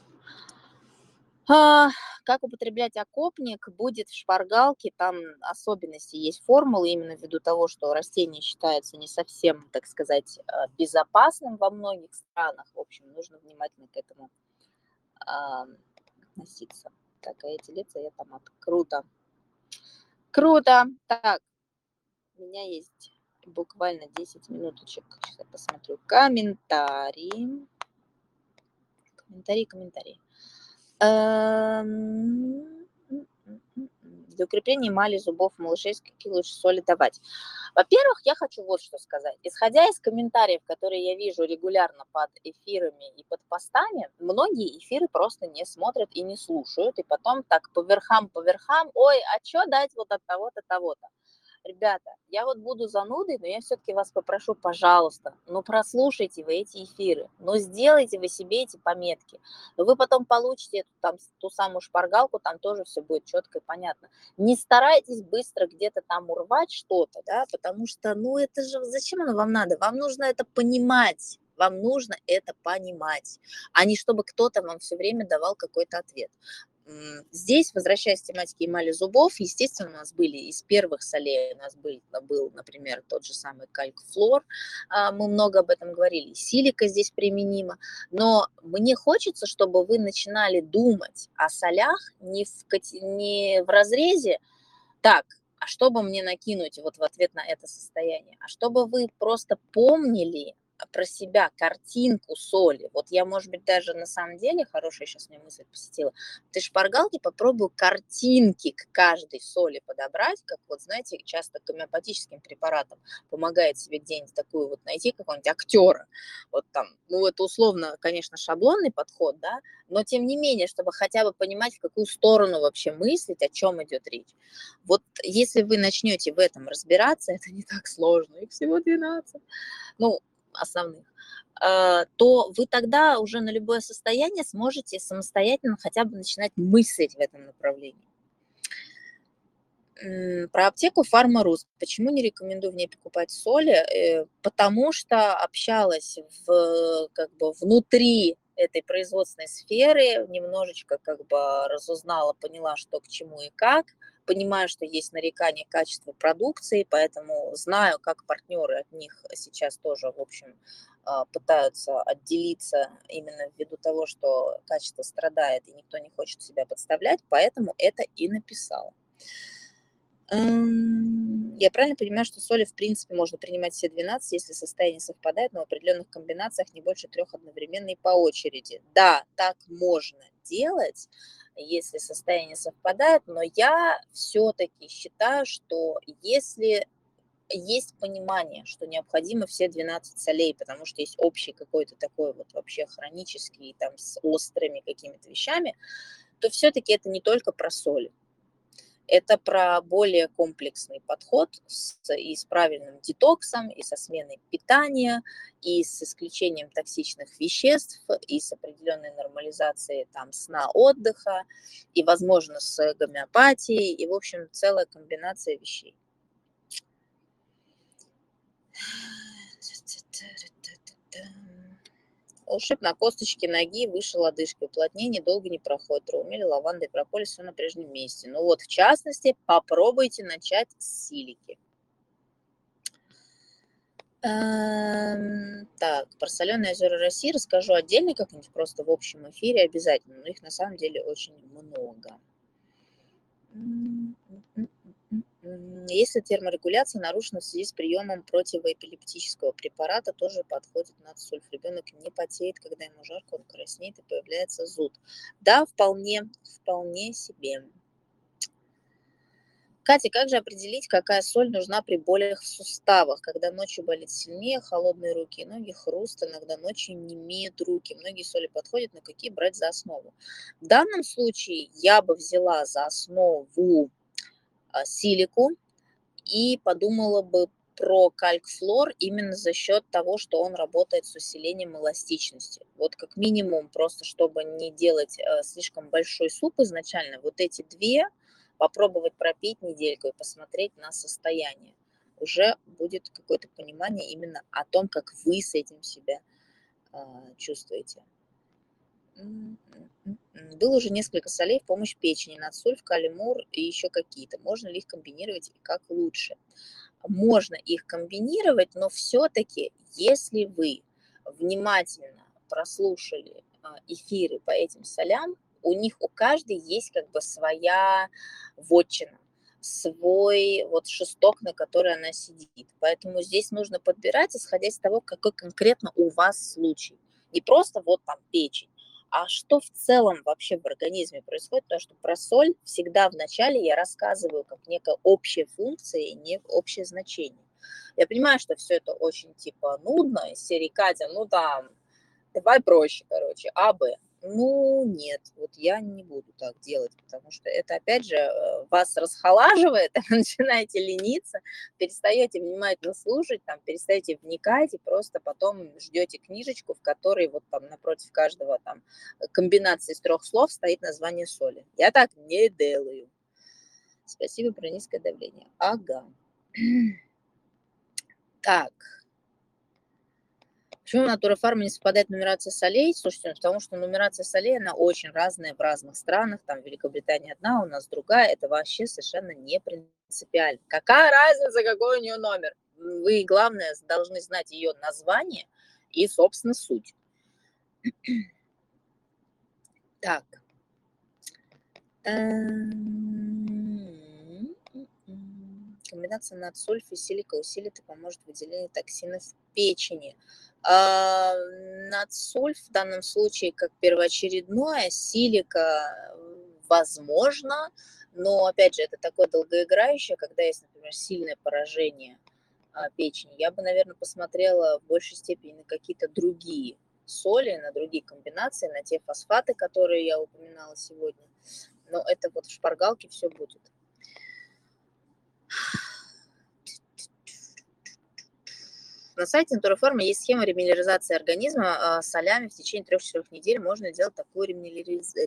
А, как употреблять окопник будет в шпаргалке, там особенности есть формулы, именно ввиду того, что растение считается не совсем, так сказать, безопасным во многих странах. В общем, нужно внимательно к этому а, относиться. Так, а эти лица я там от... Круто. Круто. Так, у меня есть буквально десять минуточек. Сейчас я посмотрю комментарии. Комментарии, комментарии. Для укрепления эмали зубов малышей какие лучше соли давать? Во-первых, я хочу вот что сказать. Исходя из комментариев, которые я вижу регулярно под эфирами и под постами, многие эфиры просто не смотрят и не слушают, и потом так по верхам, по верхам, ой, а что дать вот от того-то, того-то? Ребята, я вот буду занудой, но я все-таки вас попрошу, пожалуйста, ну прослушайте вы эти эфиры, ну сделайте вы себе эти пометки, но вы потом получите эту, там, ту самую шпаргалку, там тоже все будет четко и понятно. Не старайтесь быстро где-то там урвать что-то, да, потому что, ну это же, зачем оно вам надо? Вам нужно это понимать. Вам нужно это понимать, а не чтобы кто-то вам все время давал какой-то ответ. Здесь, возвращаясь к тематике эмали зубов, естественно, у нас были из первых солей, у нас был, был, например, тот же самый кальк-флор, мы много об этом говорили, силика здесь применима, но мне хочется, чтобы вы начинали думать о солях не в, не в разрезе «так, а что бы мне накинуть вот в ответ на это состояние», а чтобы вы просто помнили про себя картинку соли. Вот я, может быть, даже на самом деле, хорошая сейчас мне мысль посетила, ты шпаргалки попробую картинки к каждой соли подобрать, как вот, знаете, часто гомеопатическим препаратом помогает себе где-нибудь такую вот найти какого-нибудь актера. Вот там, ну, это условно, конечно, шаблонный подход, да, но тем не менее, чтобы хотя бы понимать, в какую сторону вообще мыслить, о чем идет речь. Вот если вы начнете в этом разбираться, это не так сложно, их всего двенадцать. Ну, основных, то вы тогда уже на любое состояние сможете самостоятельно хотя бы начинать мыслить в этом направлении. Про аптеку Фарма.рус. Почему не рекомендую в ней покупать соли? Потому что общалась в, как бы, внутри этой производственной сферы, немножечко как бы разузнала, поняла, что к чему и как, понимаю, что есть нарекания качества продукции, поэтому знаю, как партнеры от них сейчас тоже, в общем, пытаются отделиться именно ввиду того, что качество страдает и никто не хочет себя подставлять, поэтому это и написала. Я правильно понимаю, что соли в принципе можно принимать все двенадцать, если состояние совпадает, но в определенных комбинациях не больше трех одновременно и по очереди? Да, так можно делать, если состояние совпадает, но я все-таки считаю, что если есть понимание, что необходимо все двенадцать солей, потому что есть общий какой-то такой вот вообще хронический, там, с острыми какими-то вещами, то все-таки это не только про соли. Это про более комплексный подход с, и с правильным детоксом, и со сменой питания, и с исключением токсичных веществ, и с определенной нормализацией там, сна, отдыха, и, возможно, с гомеопатией, и, в общем, целая комбинация вещей. Ушиб на косточке ноги, выше лодыжки, уплотнение долго не проходит. Роумель, лаванда и прополис, все на прежнем месте. Ну вот, в частности, попробуйте начать с силики. Эм, так, про соленые озера России расскажу отдельно как-нибудь, просто в общем эфире обязательно, но их на самом деле очень много. Если терморегуляция нарушена в связи с приемом противоэпилептического препарата, тоже подходит надсульф. Ребенок не потеет, когда ему жарко, он краснеет и появляется зуд. Да, вполне, вполне себе. Катя, как же определить, какая соль нужна при болях в суставах, когда ночью болит сильнее, холодные руки и ноги, хруст, иногда ночью немеют руки. Многие соли подходят, но какие брать за основу? В данном случае я бы взяла за основу силику и подумала бы про кальк-флор именно за счет того, что он работает с усилением эластичности. Вот как минимум, просто чтобы не делать слишком большой суп изначально, вот эти две попробовать пропить недельку и посмотреть на состояние. Уже будет какое-то понимание именно о том, как вы с этим себя чувствуете. Было уже несколько солей в помощь печени, надсульф, калий-мур и еще какие-то. Можно ли их комбинировать и как лучше? Можно их комбинировать, но все-таки, если вы внимательно прослушали эфиры по этим солям, у них у каждой есть как бы своя вотчина, свой вот шесток, на который она сидит. Поэтому здесь нужно подбирать, исходя из того, какой конкретно у вас случай. Не просто вот там печень, а что в целом вообще в организме происходит, потому что про соль всегда вначале я рассказываю как некая общая функция и не общее значение. Я понимаю, что все это очень типа нудно, из серии Катя, ну там, давай проще, короче, А, Б. Ну, нет, вот я не буду так делать, потому что это, опять же, вас расхолаживает, начинаете лениться, перестаете внимательно слушать, там, перестаете вникать и просто потом ждете книжечку, в которой вот там напротив каждого там комбинации из трех слов стоит название соли. Я так не делаю. Спасибо про низкое давление. Ага. Так. Почему Natura Pharma не совпадает нумерация солей? Слушайте, ну, потому что нумерация солей, она очень разная в разных странах. Там в Великобритании одна, у нас другая. Это вообще совершенно не принципиально. Какая разница, какой у нее номер? Вы, главное, должны знать ее название и, собственно, суть. Так. Комбинация надсульф и силика усилит и поможет выделению токсинов в печени. Надсульф в данном случае как первоочередное, силика возможно, но опять же это такое долгоиграющее, когда есть, например, сильное поражение печени. Я бы, наверное, посмотрела в большей степени на какие-то другие соли, на другие комбинации, на те фосфаты, которые я упоминала сегодня. Но это вот в шпаргалке все будет. На сайте Natura Pharma есть схема реминерализации организма солями в течение трех-четырех недель. Можно сделать такую реминерализ...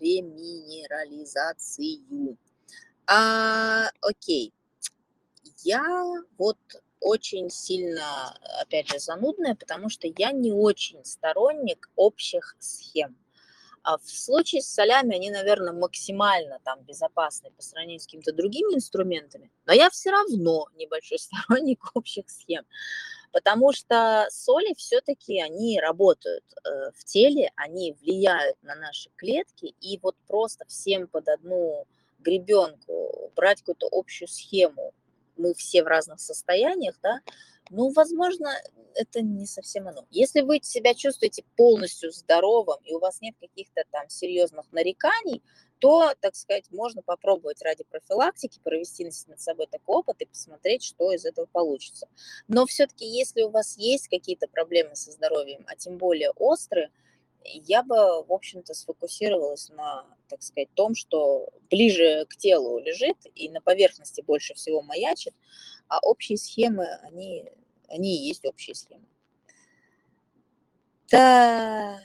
реминерализацию. А, окей. Я вот очень сильно, опять же, занудная, потому что я не очень сторонник общих схем. А в случае с солями они, наверное, максимально там безопасны по сравнению с какими-то другими инструментами, но я все равно небольшой сторонник общих схем, потому что соли все-таки они работают э, в теле, они влияют на наши клетки, и вот просто всем под одну гребенку брать какую-то общую схему, мы все в разных состояниях, да, ну, возможно, это не совсем оно. Если вы себя чувствуете полностью здоровым, и у вас нет каких-то там серьезных нареканий, то, так сказать, можно попробовать ради профилактики провести над собой такой опыт и посмотреть, что из этого получится. Но все-таки, если у вас есть какие-то проблемы со здоровьем, а тем более острые, я бы, в общем-то, сфокусировалась на, так сказать, том, что ближе к телу лежит и на поверхности больше всего маячит, а общие схемы, они, они и есть общие схемы. Так.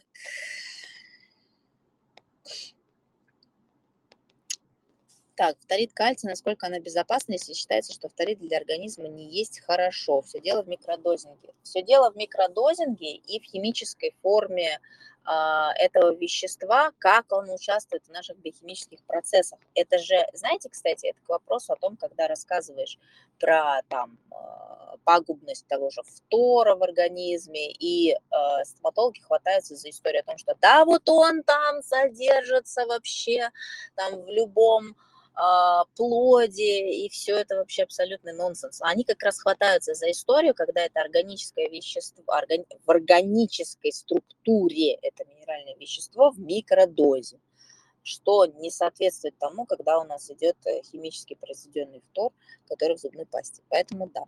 Так, фторид кальция, насколько она безопасна, если считается, что фторид для организма не есть хорошо? Все дело в микродозинге. Все дело в микродозинге и в химической форме а, этого вещества, как он участвует в наших биохимических процессах. Это же, знаете, кстати, это к вопросу о том, когда рассказываешь про там а, пагубность того же фтора в организме, и а, стоматологи хватаются за историю о том, что да, вот он там содержится вообще там в любом плоде, и все это вообще абсолютный нонсенс. Они как раз хватаются за историю, когда это органическое вещество, органи, в органической структуре это минеральное вещество в микродозе, что не соответствует тому, когда у нас идет химически произведенный фтор, который в зубной пасте. Поэтому да.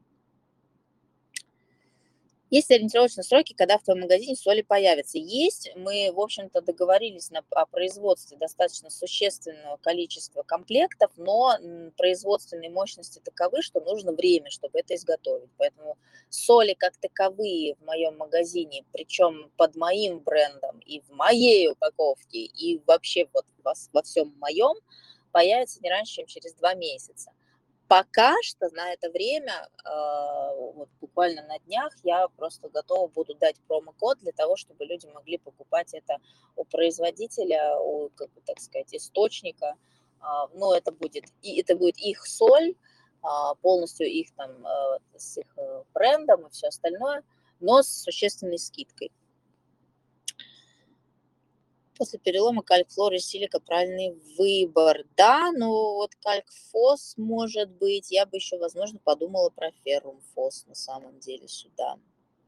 Есть ориентировочные сроки, когда в твоем магазине соли появятся? Есть. Мы, в общем-то, договорились на, о производстве достаточно существенного количества комплектов, но производственные мощности таковы, что нужно время, чтобы это изготовить. Поэтому соли как таковые в моем магазине, причем под моим брендом и в моей упаковке, и вообще вот во, во всем моем, появятся не раньше, чем через два месяца. Пока что на это время, вот буквально на днях, я просто готова буду дать промокод для того, чтобы люди могли покупать это у производителя, у, как бы, так сказать, источника. Ну, это будет, и это будет их соль, полностью их там, с их брендом и все остальное, но с существенной скидкой. После перелома кальк, флор и силика правильный выбор. Да, но вот кальк фос может быть. Я бы еще, возможно, подумала про феррум фос на самом деле сюда.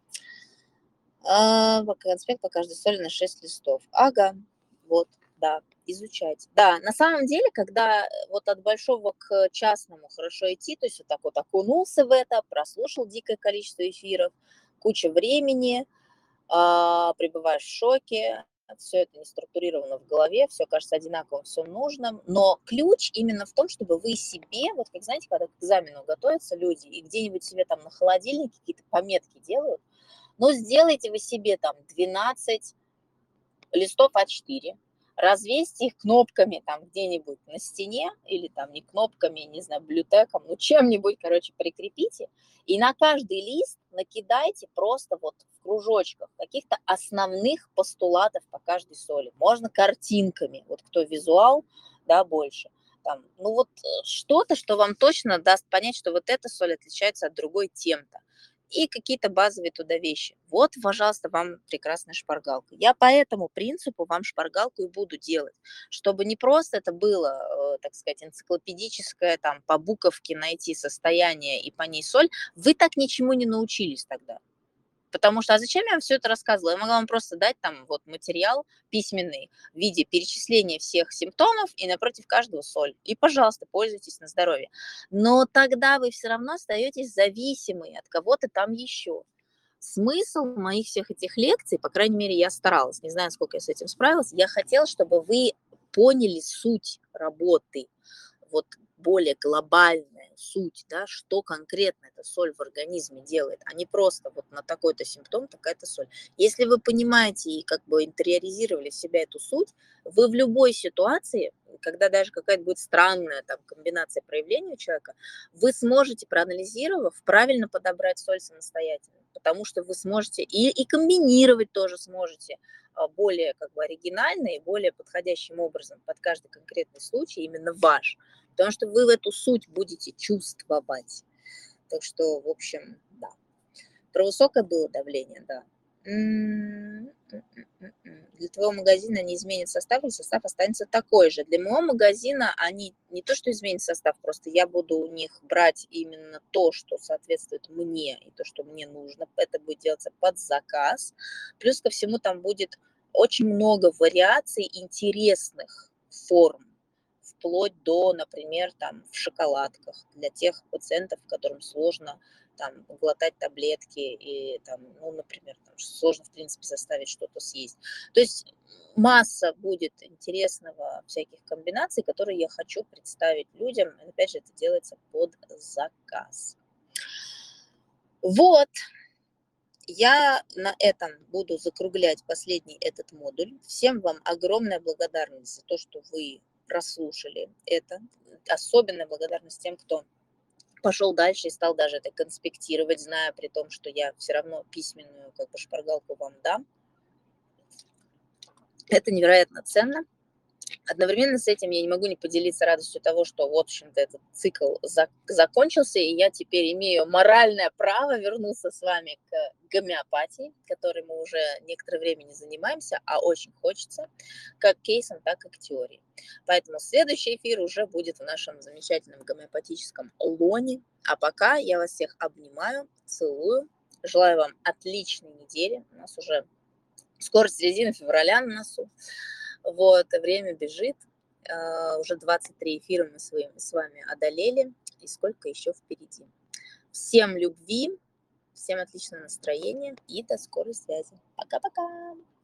А, конспект по каждой соли на шесть листов. Ага, вот, да, изучать. Да, на самом деле, когда вот от большого к частному хорошо идти, то есть вот так вот окунулся в это, прослушал дикое количество эфиров, куча времени, а, пребываешь в шоке, все это не структурировано в голове, все кажется одинаковым, все нужным, но ключ именно в том, чтобы вы себе, вот как знаете, когда к экзамену готовятся люди и где-нибудь себе там на холодильнике какие-то пометки делают, но сделайте вы себе там двенадцать листов а четыре, развесьте их кнопками там где-нибудь на стене или там не кнопками, не знаю, блютеком, ну чем-нибудь, короче, прикрепите, и на каждый лист накидайте просто вот в кружочках каких-то основных постулатов по каждой соли. Можно картинками, вот кто визуал, да, больше. Там, ну вот что-то, что вам точно даст понять, что вот эта соль отличается от другой тем-то. И какие-то базовые туда вещи. Вот, пожалуйста, вам прекрасная шпаргалка. Я по этому принципу вам шпаргалку и буду делать, чтобы не просто это было, так сказать, энциклопедическое, там, по буковке найти состояние и по ней соль. Вы так ничему не научились тогда. Потому что, а зачем я вам все это рассказывала? Я могла вам просто дать там вот материал письменный в виде перечисления всех симптомов и напротив каждого соль. И, пожалуйста, пользуйтесь на здоровье. Но тогда вы все равно остаетесь зависимы от кого-то там еще. Смысл моих всех этих лекций, по крайней мере, я старалась, не знаю, сколько я с этим справилась, я хотела, чтобы вы поняли суть работы, вот более глобальная суть, да, что конкретно эта соль в организме делает, а не просто вот на такой-то симптом такая-то соль. Если вы понимаете и как бы интериоризировали в себя эту суть, вы в любой ситуации когда даже какая-то будет странная там комбинация проявлений у человека, вы сможете, проанализировав, правильно подобрать соль самостоятельно, потому что вы сможете и, и комбинировать тоже сможете а, более как бы оригинально и более подходящим образом под каждый конкретный случай, именно ваш, потому что вы в эту суть будете чувствовать. Так что, в общем, да. Про высокое было давление, да. М, м, м, м, м. Для твоего магазина не изменит состав, или состав останется такой же? Для моего магазина они не то, что изменит состав, просто я буду у них брать именно то, что соответствует мне и то, что мне нужно. Это будет делаться под заказ. Плюс ко всему там будет очень много вариаций интересных форм, вплоть до, например, там в шоколадках для тех пациентов, которым сложно там глотать таблетки и там, ну, например, там, сложно, в принципе, заставить что-то съесть. То есть масса будет интересного всяких комбинаций, которые я хочу представить людям. И, опять же, это делается под заказ. Вот. Я на этом буду закруглять последний этот модуль. Всем вам огромная благодарность за то, что вы прослушали это. Особенная благодарность тем, кто пошел дальше и стал даже это конспектировать, зная при том, что я все равно письменную как бы шпаргалку вам дам. Это невероятно ценно. Одновременно с этим я не могу не поделиться радостью того, что, в общем-то, этот цикл закончился, и я теперь имею моральное право вернуться с вами к гомеопатии, которой мы уже некоторое время не занимаемся, а очень хочется, как кейсом, так и к теории. Поэтому следующий эфир уже будет в нашем замечательном гомеопатическом лоне. А пока я вас всех обнимаю, целую, желаю вам отличной недели. У нас уже скоро середина февраля на носу. Вот, время бежит, uh, уже двадцать три эфира мы с вами, с вами одолели, и сколько еще впереди. Всем любви, всем отличного настроения и до скорой связи. Пока-пока!